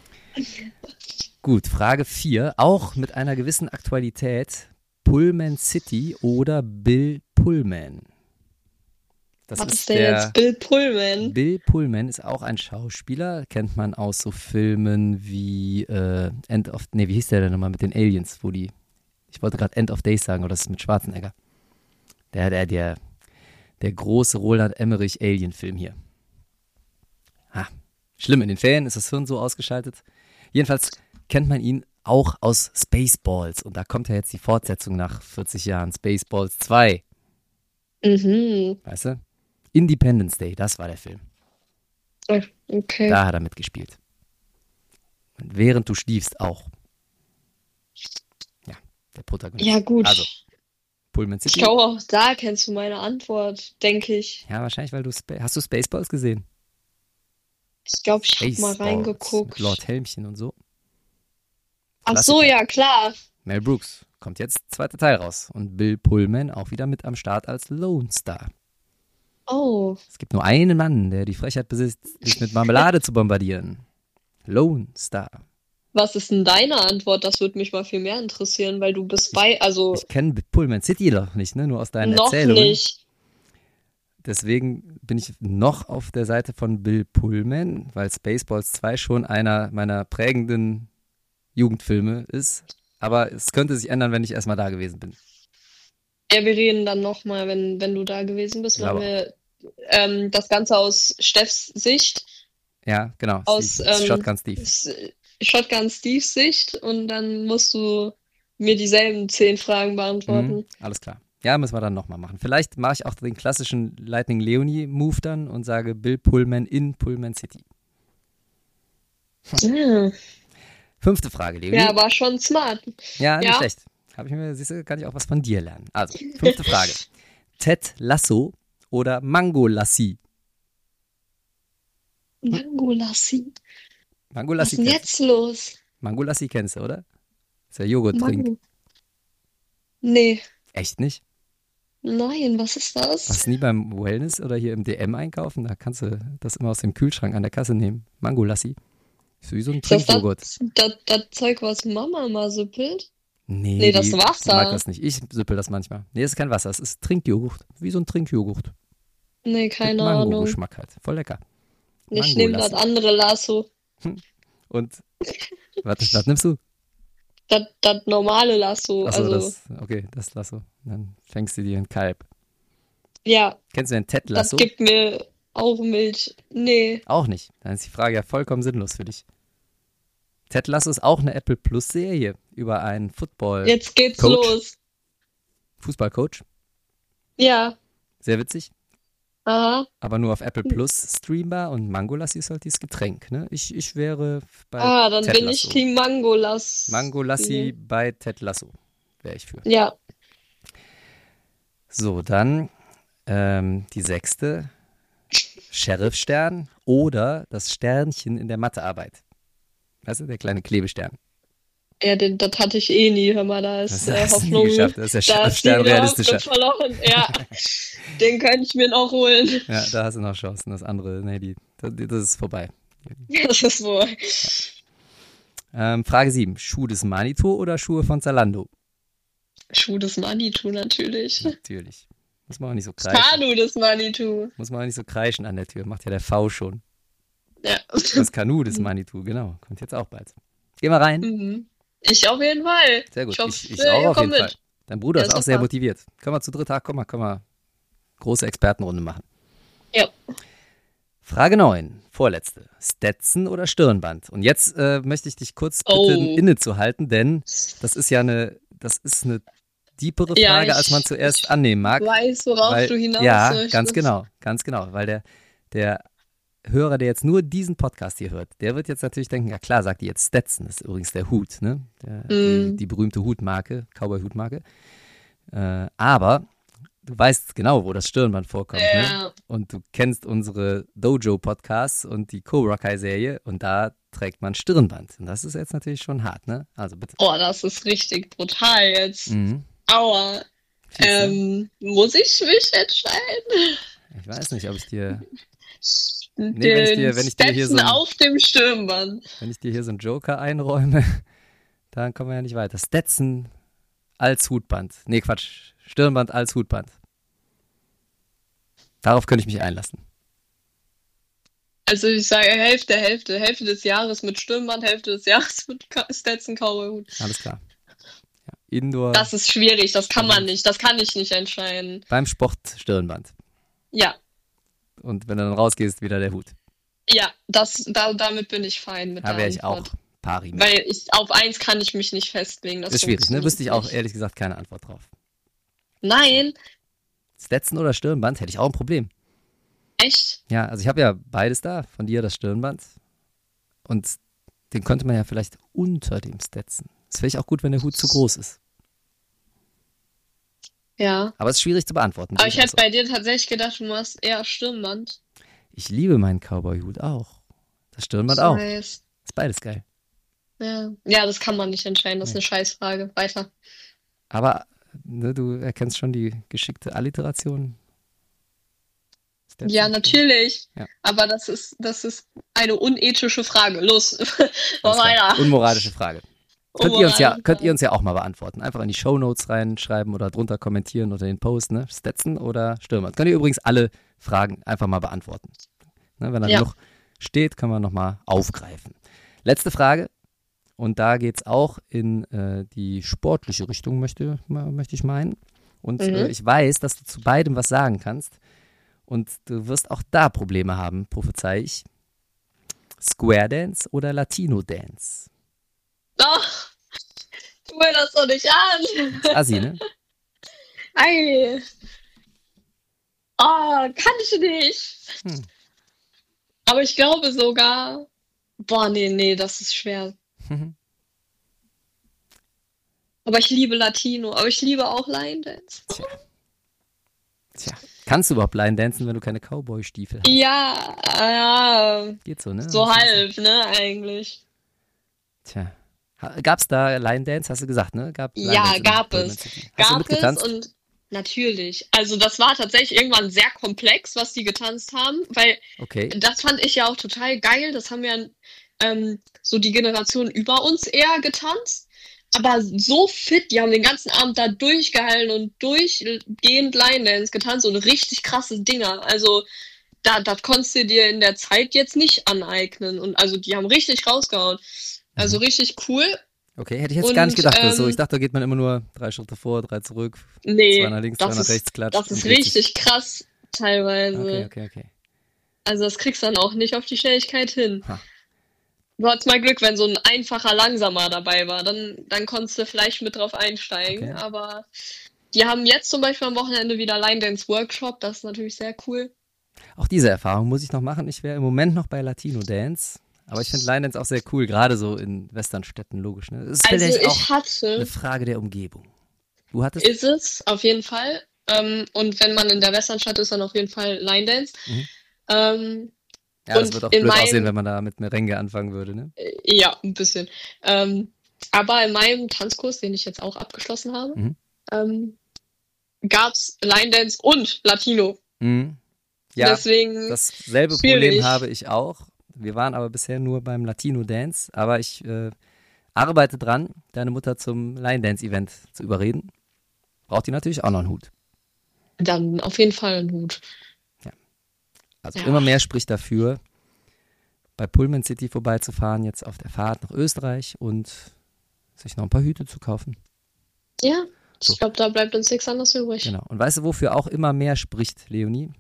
Gut, Frage 4, auch mit einer gewissen Aktualität. Pullman City oder Bill Pullman? Das Was ist ist denn der jetzt Bill Pullman? Bill Pullman ist auch ein Schauspieler, kennt man aus so Filmen wie wie hieß der denn nochmal mit den Aliens, ich wollte gerade End of Days sagen, oder das ist mit Schwarzenegger. Der große Roland Emmerich Alien-Film hier. Schlimm, in den Ferien ist das Hirn so ausgeschaltet. Jedenfalls kennt man ihn auch aus Spaceballs. Und da kommt ja jetzt die Fortsetzung nach 40 Jahren. Spaceballs 2. Weißt du? Independence Day, das war der Film. Okay. Da hat er mitgespielt. Und während du schliefst auch. Ja, der Protagonist. Ja, gut. Also, Pullman Ich City. glaube, auch da kennst du meine Antwort, denke ich. Ja, wahrscheinlich, weil hast du Spaceballs gesehen? Ich glaube, ich habe mal Spaceballs reingeguckt. mit Lord Helmchen und so. Ach so, Klassiker. ja, klar. Mel Brooks kommt jetzt zweiter Teil raus. Und Bill Pullman auch wieder mit am Start als Lone Star. Oh. Es gibt nur einen Mann, der die Frechheit besitzt, dich mit Marmelade zu bombardieren. Lone Star. Was ist denn deine Antwort? Das würde mich mal viel mehr interessieren, weil du bist also Ich kenne Pullman City doch nicht, ne? Nur aus deinen noch Erzählungen. nicht. Deswegen bin ich noch auf der Seite von Bill Pullman, weil Spaceballs 2 schon einer meiner prägenden Jugendfilme ist. Aber es könnte sich ändern, wenn ich erstmal da gewesen bin. Ja, wir reden dann nochmal, wenn du da gewesen bist, machen Glaube wir das Ganze aus Steffs Sicht, Ja, genau. aus Steve. Shotgun Steve. Shotgun Steves Sicht und dann musst du mir dieselben 10 Fragen beantworten. Alles klar. Ja, müssen wir dann nochmal machen. Vielleicht mache ich auch den klassischen Lightning Leonie-Move dann und sage Bill Pullman in Pullman City. Ja. 5. Frage, Leonie. Ja, war schon smart. Ja, nicht Ja. schlecht. Siehst du, kann ich auch was von dir lernen. Also, 5. Frage. Ted Lasso oder Mango Lassi? Mango Lassi. Mango Was Lassi ist denn kennst jetzt los? Mango Lassi kennst du, oder? Ist ja Joghurttrink. Mango. Nee. Echt nicht? Nein, was ist das? Warst du nie beim Wellness oder hier im DM einkaufen? Da kannst du das immer aus dem Kühlschrank an der Kasse nehmen. Mango Lassi. Ist wie so ein Ist das Trinkjoghurt. das Zeug, was Mama mal süppelt? Nee, Nee, das die Wasser. mag das nicht. Ich süppel das manchmal. Nee, das ist kein Wasser. Es ist Trinkjoghurt. Wie so ein Trinkjoghurt. Nee, Mit keine Ahnung. Mango-Geschmack halt. Voll lecker. Ich nehme das Mango-Lassi. andere Lasso. Und was nimmst du? Das normale Lasso. Achso, Also, das Lasso. Dann fängst du dir ein Kalb. ja, Kennst du den Ted das Lasso? gibt mir auch Milch. Nee. Auch nicht. Dann ist die Frage ja vollkommen sinnlos für dich. Ted Lasso ist auch eine Apple Plus Serie über einen Jetzt geht's Coach. los. Fußballcoach. Ja. Sehr witzig. Aha. Aber nur auf Apple Plus streambar und Mango Lassi ist halt dieses Getränk. Ne? Ich wäre bei Dann Ted bin Lasso. ich Team Mango Lassi. Mango Lassi bei Ted Lasso wäre ich für. Ja. So, dann die 6. Sheriff-Stern oder das Sternchen in der Mathearbeit. Weißt du, der kleine Klebestern. Ja, das hatte ich eh nie. Hör mal, da Das ist hast du nie Hoffnung. geschafft. Das ist der Da ist die Sheriff-Stern Hoffnung realistischer. verloren. Ja. Den könnte ich mir noch holen. Ja, da hast du noch Chancen. Das andere, nee, das ist vorbei. Das ist wohl. Frage 7. Schuh des Manitou oder Schuhe von Zalando? Schuh des Manitou natürlich. Natürlich. Muss man auch nicht so kreischen. Kanu des Manitou. Muss man auch nicht so kreischen an der Tür. Macht ja der V schon. Ja. Das Kanu des Manitou, genau. Kommt jetzt auch bald. Geh mal rein. Mhm. Ich auf jeden Fall. Sehr gut. Ich hoffe, Ich auch ihr auf jeden kommt Fall. Dein Bruder Ja, ist auch sehr super. motiviert. Können wir zu dritt Tag, können wir große Expertenrunde machen. Ja. Frage 9, vorletzte. Stetson oder Stirnband? Und jetzt möchte ich dich kurz bitten, Oh. innezuhalten, denn das ist eine deepere Ja, Frage, als man zuerst annehmen mag. Ich weiß, worauf du hinaus Ja, möchtest. ganz genau, weil der Hörer, der jetzt nur diesen Podcast hier hört, der wird jetzt natürlich denken, ja klar, sagt die jetzt Stetson, das ist übrigens der Hut, ne? Die berühmte Hutmarke, Cowboy-Hutmarke. Aber du weißt genau, wo das Stirnband vorkommt, ne? Ja. Und du kennst unsere Dojo-Podcasts und die Cobra Kai-Serie und da trägt man Stirnband. Und das ist jetzt natürlich schon hart, ne? Also bitte. Oh, das ist richtig brutal jetzt. Mhm. Aua. Fies, ne? Muss ich mich entscheiden? Ich weiß nicht, ob ich dir, Den wenn ich dir hier so Stetson ein- auf dem Stirnband. wenn ich dir hier so einen Joker einräume, dann kommen wir ja nicht weiter. Stetson als Hutband. Nee, Quatsch. Stirnband als Hutband. Darauf könnte ich mich einlassen. Also ich sage Hälfte, Hälfte. Hälfte des Jahres mit Stirnband, Hälfte des Jahres mit Stetson Cowboy-Hut. Alles klar. Ja, Indoor Das ist schwierig, das kann man nicht. Das kann ich nicht entscheiden. beim Sport Stirnband. Ja, Und wenn du dann rausgehst, wieder der Hut. ja, damit bin ich fein mit Da der wäre ich auch Antwort. pari mit. Weil auf eins kann ich mich nicht festlegen. Das Ist schwierig, ne? funktioniert Wüsste ich auch nicht. ehrlich gesagt keine Antwort drauf. Nein, Stetson oder Stirnband hätte ich auch ein Problem. echt? Ja, also ich habe ja beides da. Von dir das Stirnband. Und den könnte man ja vielleicht unter dem Stetson. Das wäre ich auch gut, wenn der Hut zu groß ist. Ja. Aber es ist schwierig zu beantworten. Aber ich durchaus hätte bei dir tatsächlich gedacht, du machst eher Stirnband. Ich liebe meinen Cowboy-Hut auch. Das Stirnband Ich auch. weiß. Ist beides geil. Ja. Ja, das kann man nicht entscheiden. Das ist Nee. eine Scheißfrage. Weiter. Aber ne, du erkennst schon die geschickte Alliteration. Stetson, Ja, natürlich. Ja. Aber das ist eine unethische Frage. Los, Alles mach klar. weiter. Unmoralische Frage. Könnt ihr Unmoralische uns ja auch mal beantworten. Einfach in die Shownotes reinschreiben oder drunter kommentieren unter den Post, ne? Stetson oder Stürmer. Könnt ihr übrigens alle Fragen einfach mal beantworten. Ne, wenn da Ja. genug steht, können wir nochmal aufgreifen. Letzte Frage. Und da geht es auch in die sportliche Richtung, möchte ich meinen. Und ich weiß, dass du zu beidem was sagen kannst. Und du wirst auch da Probleme haben, prophezei ich. Square Dance oder Latino Dance? Ach, tu mir das doch nicht an. Das ist assi, ne? Ei. Oh, kann ich nicht. Aber ich glaube sogar. Boah, nee, das ist schwer. Aber ich liebe Latino, aber ich liebe auch Line Dance. Tja. Kannst du überhaupt Line dancen, wenn du keine Cowboy-Stiefel hast? Ja, Geht so, ne? so halb, ne, eigentlich. Tja. Gab's da Line Dance, hast du gesagt, ne? Ja, gab es. Hast du Gab es mitgetanzt? und natürlich. Also das war tatsächlich irgendwann sehr komplex, was die getanzt haben, weil Okay. das fand ich ja auch total geil. Das haben ja so die Generation über uns eher getanzt. Aber so fit, die haben den ganzen Abend da durchgehalten und durchgehend Line Dance getanzt und richtig krasse Dinger. Also das konntest du dir in der Zeit jetzt nicht aneignen. Und also die haben richtig rausgehauen. Also richtig cool. Okay, hätte ich jetzt gar nicht Und, gedacht. Ich dachte, da geht man immer nur 3 Schritte vor, 3 zurück, 2 Nee, nach links, 2 nach rechts, klatscht. das ist und dreht sich. richtig krass teilweise. Okay. Also das kriegst du dann auch nicht auf die Schnelligkeit hin. Ha. Du hattest mal Glück, wenn so ein einfacher Langsamer dabei war, dann konntest du vielleicht mit drauf einsteigen. Okay. Aber die haben jetzt zum Beispiel am Wochenende wieder Line Dance Workshop, das ist natürlich sehr cool. Auch diese Erfahrung muss ich noch machen. Ich wäre im Moment noch bei Latino Dance, aber ich finde Line Dance auch sehr cool, gerade so in Westernstädten, logisch. Ne? Das ist Also vielleicht ich auch hatte, eine Frage der Umgebung. Du hattest? ist es auf jeden Fall. Und wenn man in der Westernstadt ist, dann auf jeden Fall Line Dance. Ja, das und wird auch in blöd meinem- aussehen, wenn man da mit Merengue anfangen würde, ne? Ja, ein bisschen. Aber in meinem Tanzkurs, den ich jetzt auch abgeschlossen habe, gab es Line Dance und Latino. Mhm. Ja, Deswegen dasselbe schwierig. Problem habe ich auch. Wir waren aber bisher nur beim Latino Dance, aber ich arbeite dran, deine Mutter zum Line Dance Event zu überreden. Braucht die natürlich auch noch einen Hut. dann auf jeden Fall ein Hut. Also Ja. immer mehr spricht dafür, bei Pullman City vorbeizufahren, jetzt auf der Fahrt nach Österreich und sich noch ein paar Hüte zu kaufen. Ja, So. ich glaube, da bleibt uns nichts anderes übrig. Genau. Und weißt du, wofür auch immer mehr spricht, Leonie?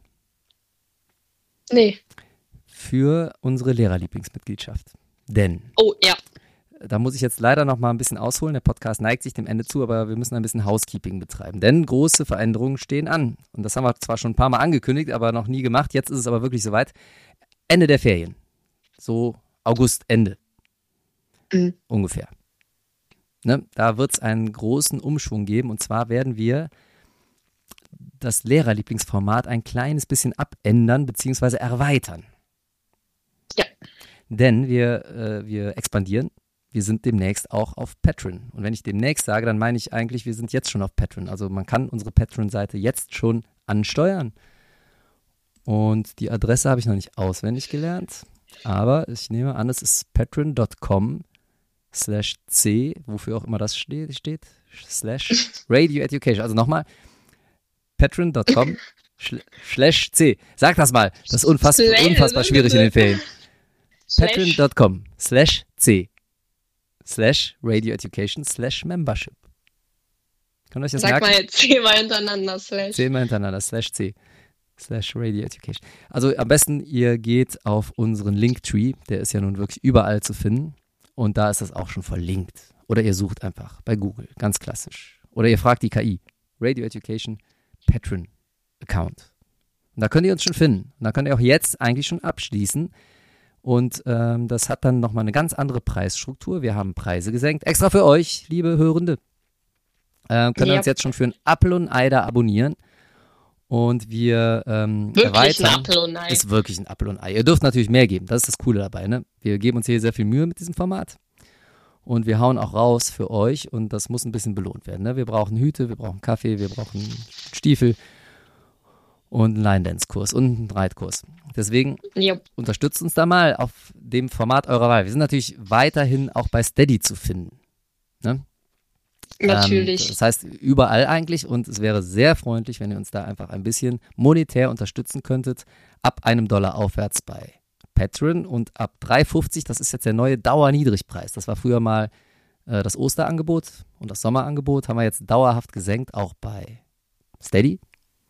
Nee. Für unsere Lehrerlieblingsmitgliedschaft. Denn, Oh, ja. da muss ich jetzt leider noch mal ein bisschen ausholen, der Podcast neigt sich dem Ende zu, aber wir müssen ein bisschen Housekeeping betreiben. Denn große Veränderungen stehen an. Und das haben wir zwar schon ein paar Mal angekündigt, aber noch nie gemacht. Jetzt ist es aber wirklich soweit. Ende der Ferien. So August, Ende. Ungefähr. Ne? Da wird es einen großen Umschwung geben. Und zwar werden wir das Lehrerlieblingsformat ein kleines bisschen abändern bzw. erweitern. Ja. Denn wir expandieren. Wir sind demnächst auch auf Patreon. Und wenn ich demnächst sage, dann meine ich eigentlich, wir sind jetzt schon auf Patreon. Also man kann unsere Patreon-Seite jetzt schon ansteuern. Und die Adresse habe ich noch nicht auswendig gelernt. Aber ich nehme an, es ist patreon.com/c, wofür auch immer das steht, /Radio Education. Also nochmal, patreon.com/c. Sag das mal, das ist unfassbar schwierig in den Ferien. patreon.com/c /Radio Education /membership. Könnt ihr euch das Sag merken? mal jetzt 10-mal hintereinander. Zehnmal hintereinander, /c /Radio Education. Also am besten, ihr geht auf unseren Linktree, der ist ja nun wirklich überall zu finden und da ist das auch schon verlinkt. Oder ihr sucht einfach bei Google, ganz klassisch. Oder ihr fragt die KI, Radio Education Patreon Account. Und da könnt ihr uns schon finden. Und da könnt ihr auch jetzt eigentlich schon abschließen. Und das hat dann nochmal eine ganz andere Preisstruktur. Wir haben Preise gesenkt, extra für euch, liebe Hörende. Könnt ihr uns jetzt schon für ein Apfel und ein Ei da abonnieren. Und wir Wirklich erweitern. ein Apfel und Ei. Ist wirklich ein Apfel und Ei. Ihr dürft natürlich mehr geben, das ist das Coole dabei. Ne? Wir geben uns hier sehr viel Mühe mit diesem Format. Und wir hauen auch raus für euch und das muss ein bisschen belohnt werden. Ne? Wir brauchen Hüte, wir brauchen Kaffee, wir brauchen Stiefel und einen Line-Dance-Kurs und einen Reitkurs. Deswegen Ja. unterstützt uns da mal auf dem Format eurer Wahl. Wir sind natürlich weiterhin auch bei Steady zu finden. Ne? Natürlich. Das heißt, überall eigentlich und es wäre sehr freundlich, wenn ihr uns da einfach ein bisschen monetär unterstützen könntet. Ab $1 aufwärts bei Patreon und ab $3,50, das ist jetzt der neue Dauerniedrigpreis. Das war früher mal das Osterangebot und das Sommerangebot haben wir jetzt dauerhaft gesenkt, auch bei Steady.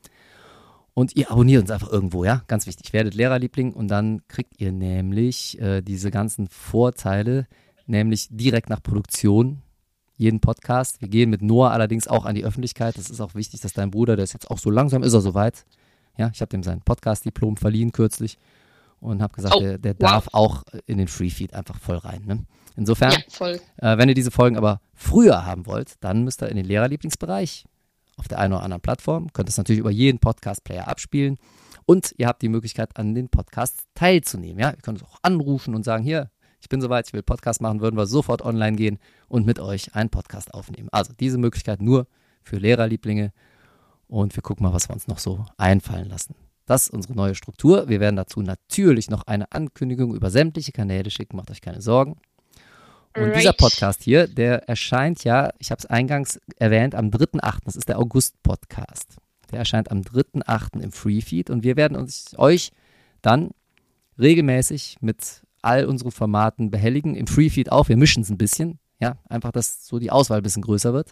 Und ihr abonniert uns einfach irgendwo, ja, ganz wichtig, werdet Lehrerliebling und dann kriegt ihr nämlich diese ganzen Vorteile, nämlich direkt nach Produktion, jeden Podcast. Wir gehen mit Noah allerdings auch an die Öffentlichkeit, das ist auch wichtig, dass dein Bruder, der ist jetzt auch so langsam, ist er soweit, ja, ich habe dem sein Podcast-Diplom verliehen kürzlich und habe gesagt, der darf auch in den Freefeed einfach voll rein, ne? Insofern, wenn ihr diese Folgen aber früher haben wollt, dann müsst ihr in den Lehrerlieblingsbereich auf der einen oder anderen Plattform, könnt es natürlich über jeden Podcast-Player abspielen und ihr habt die Möglichkeit, an den Podcasts teilzunehmen. Ja? Ihr könnt auch anrufen und sagen, hier, ich bin soweit, ich will Podcast machen, würden wir sofort online gehen und mit euch einen Podcast aufnehmen. Also diese Möglichkeit nur für Lehrerlieblinge und wir gucken mal, was wir uns noch so einfallen lassen. Das ist unsere neue Struktur. Wir werden dazu natürlich noch eine Ankündigung über sämtliche Kanäle schicken, macht euch keine Sorgen. Und dieser Podcast hier, der erscheint ja, ich habe es eingangs erwähnt, am 3.8., das ist der August-Podcast. Der erscheint am 3.8. im Freefeed und wir werden euch dann regelmäßig mit all unseren Formaten behelligen. Im Freefeed auch, wir mischen es ein bisschen, ja, einfach, dass so die Auswahl ein bisschen größer wird.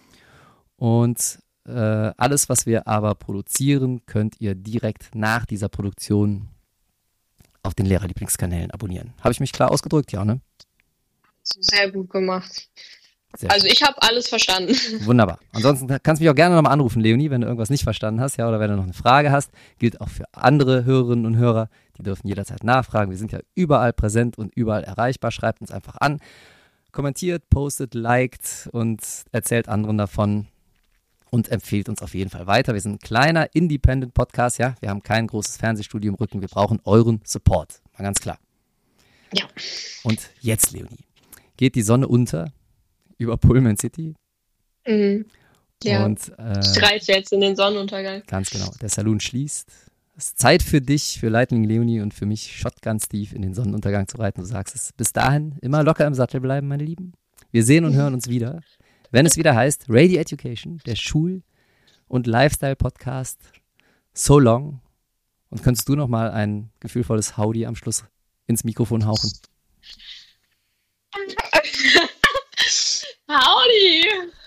Und alles, was wir aber produzieren, könnt ihr direkt nach dieser Produktion auf den Lehrerlieblingskanälen abonnieren. Habe ich mich klar ausgedrückt, ja, ne? Sehr gut gemacht. Also ich habe alles verstanden. Wunderbar. Ansonsten kannst du mich auch gerne nochmal anrufen, Leonie, wenn du irgendwas nicht verstanden hast, ja, oder wenn du noch eine Frage hast. Gilt auch für andere Hörerinnen und Hörer. Die dürfen jederzeit nachfragen. Wir sind ja überall präsent und überall erreichbar. Schreibt uns einfach an. Kommentiert, postet, liked und erzählt anderen davon und empfehlt uns auf jeden Fall weiter. Wir sind ein kleiner Independent-Podcast, ja. Wir haben kein großes Fernsehstudio im Rücken. Wir brauchen euren Support. Mal ganz klar. Ja. Und jetzt, Leonie, geht die Sonne unter über Pullman City. Mhm. Ja, und, ich reite jetzt in den Sonnenuntergang. Ganz genau. Der Saloon schließt. Es ist Zeit für dich, für Lightning Leonie und für mich, Shotgun Steve, in den Sonnenuntergang zu reiten. Du sagst es. Bis dahin immer locker im Sattel bleiben, meine Lieben. Wir sehen und hören uns wieder, wenn es wieder heißt Radio Education, der Schul- und Lifestyle-Podcast. So long. Und könntest du noch mal ein gefühlvolles Howdy am Schluss ins Mikrofon hauchen? Howdy!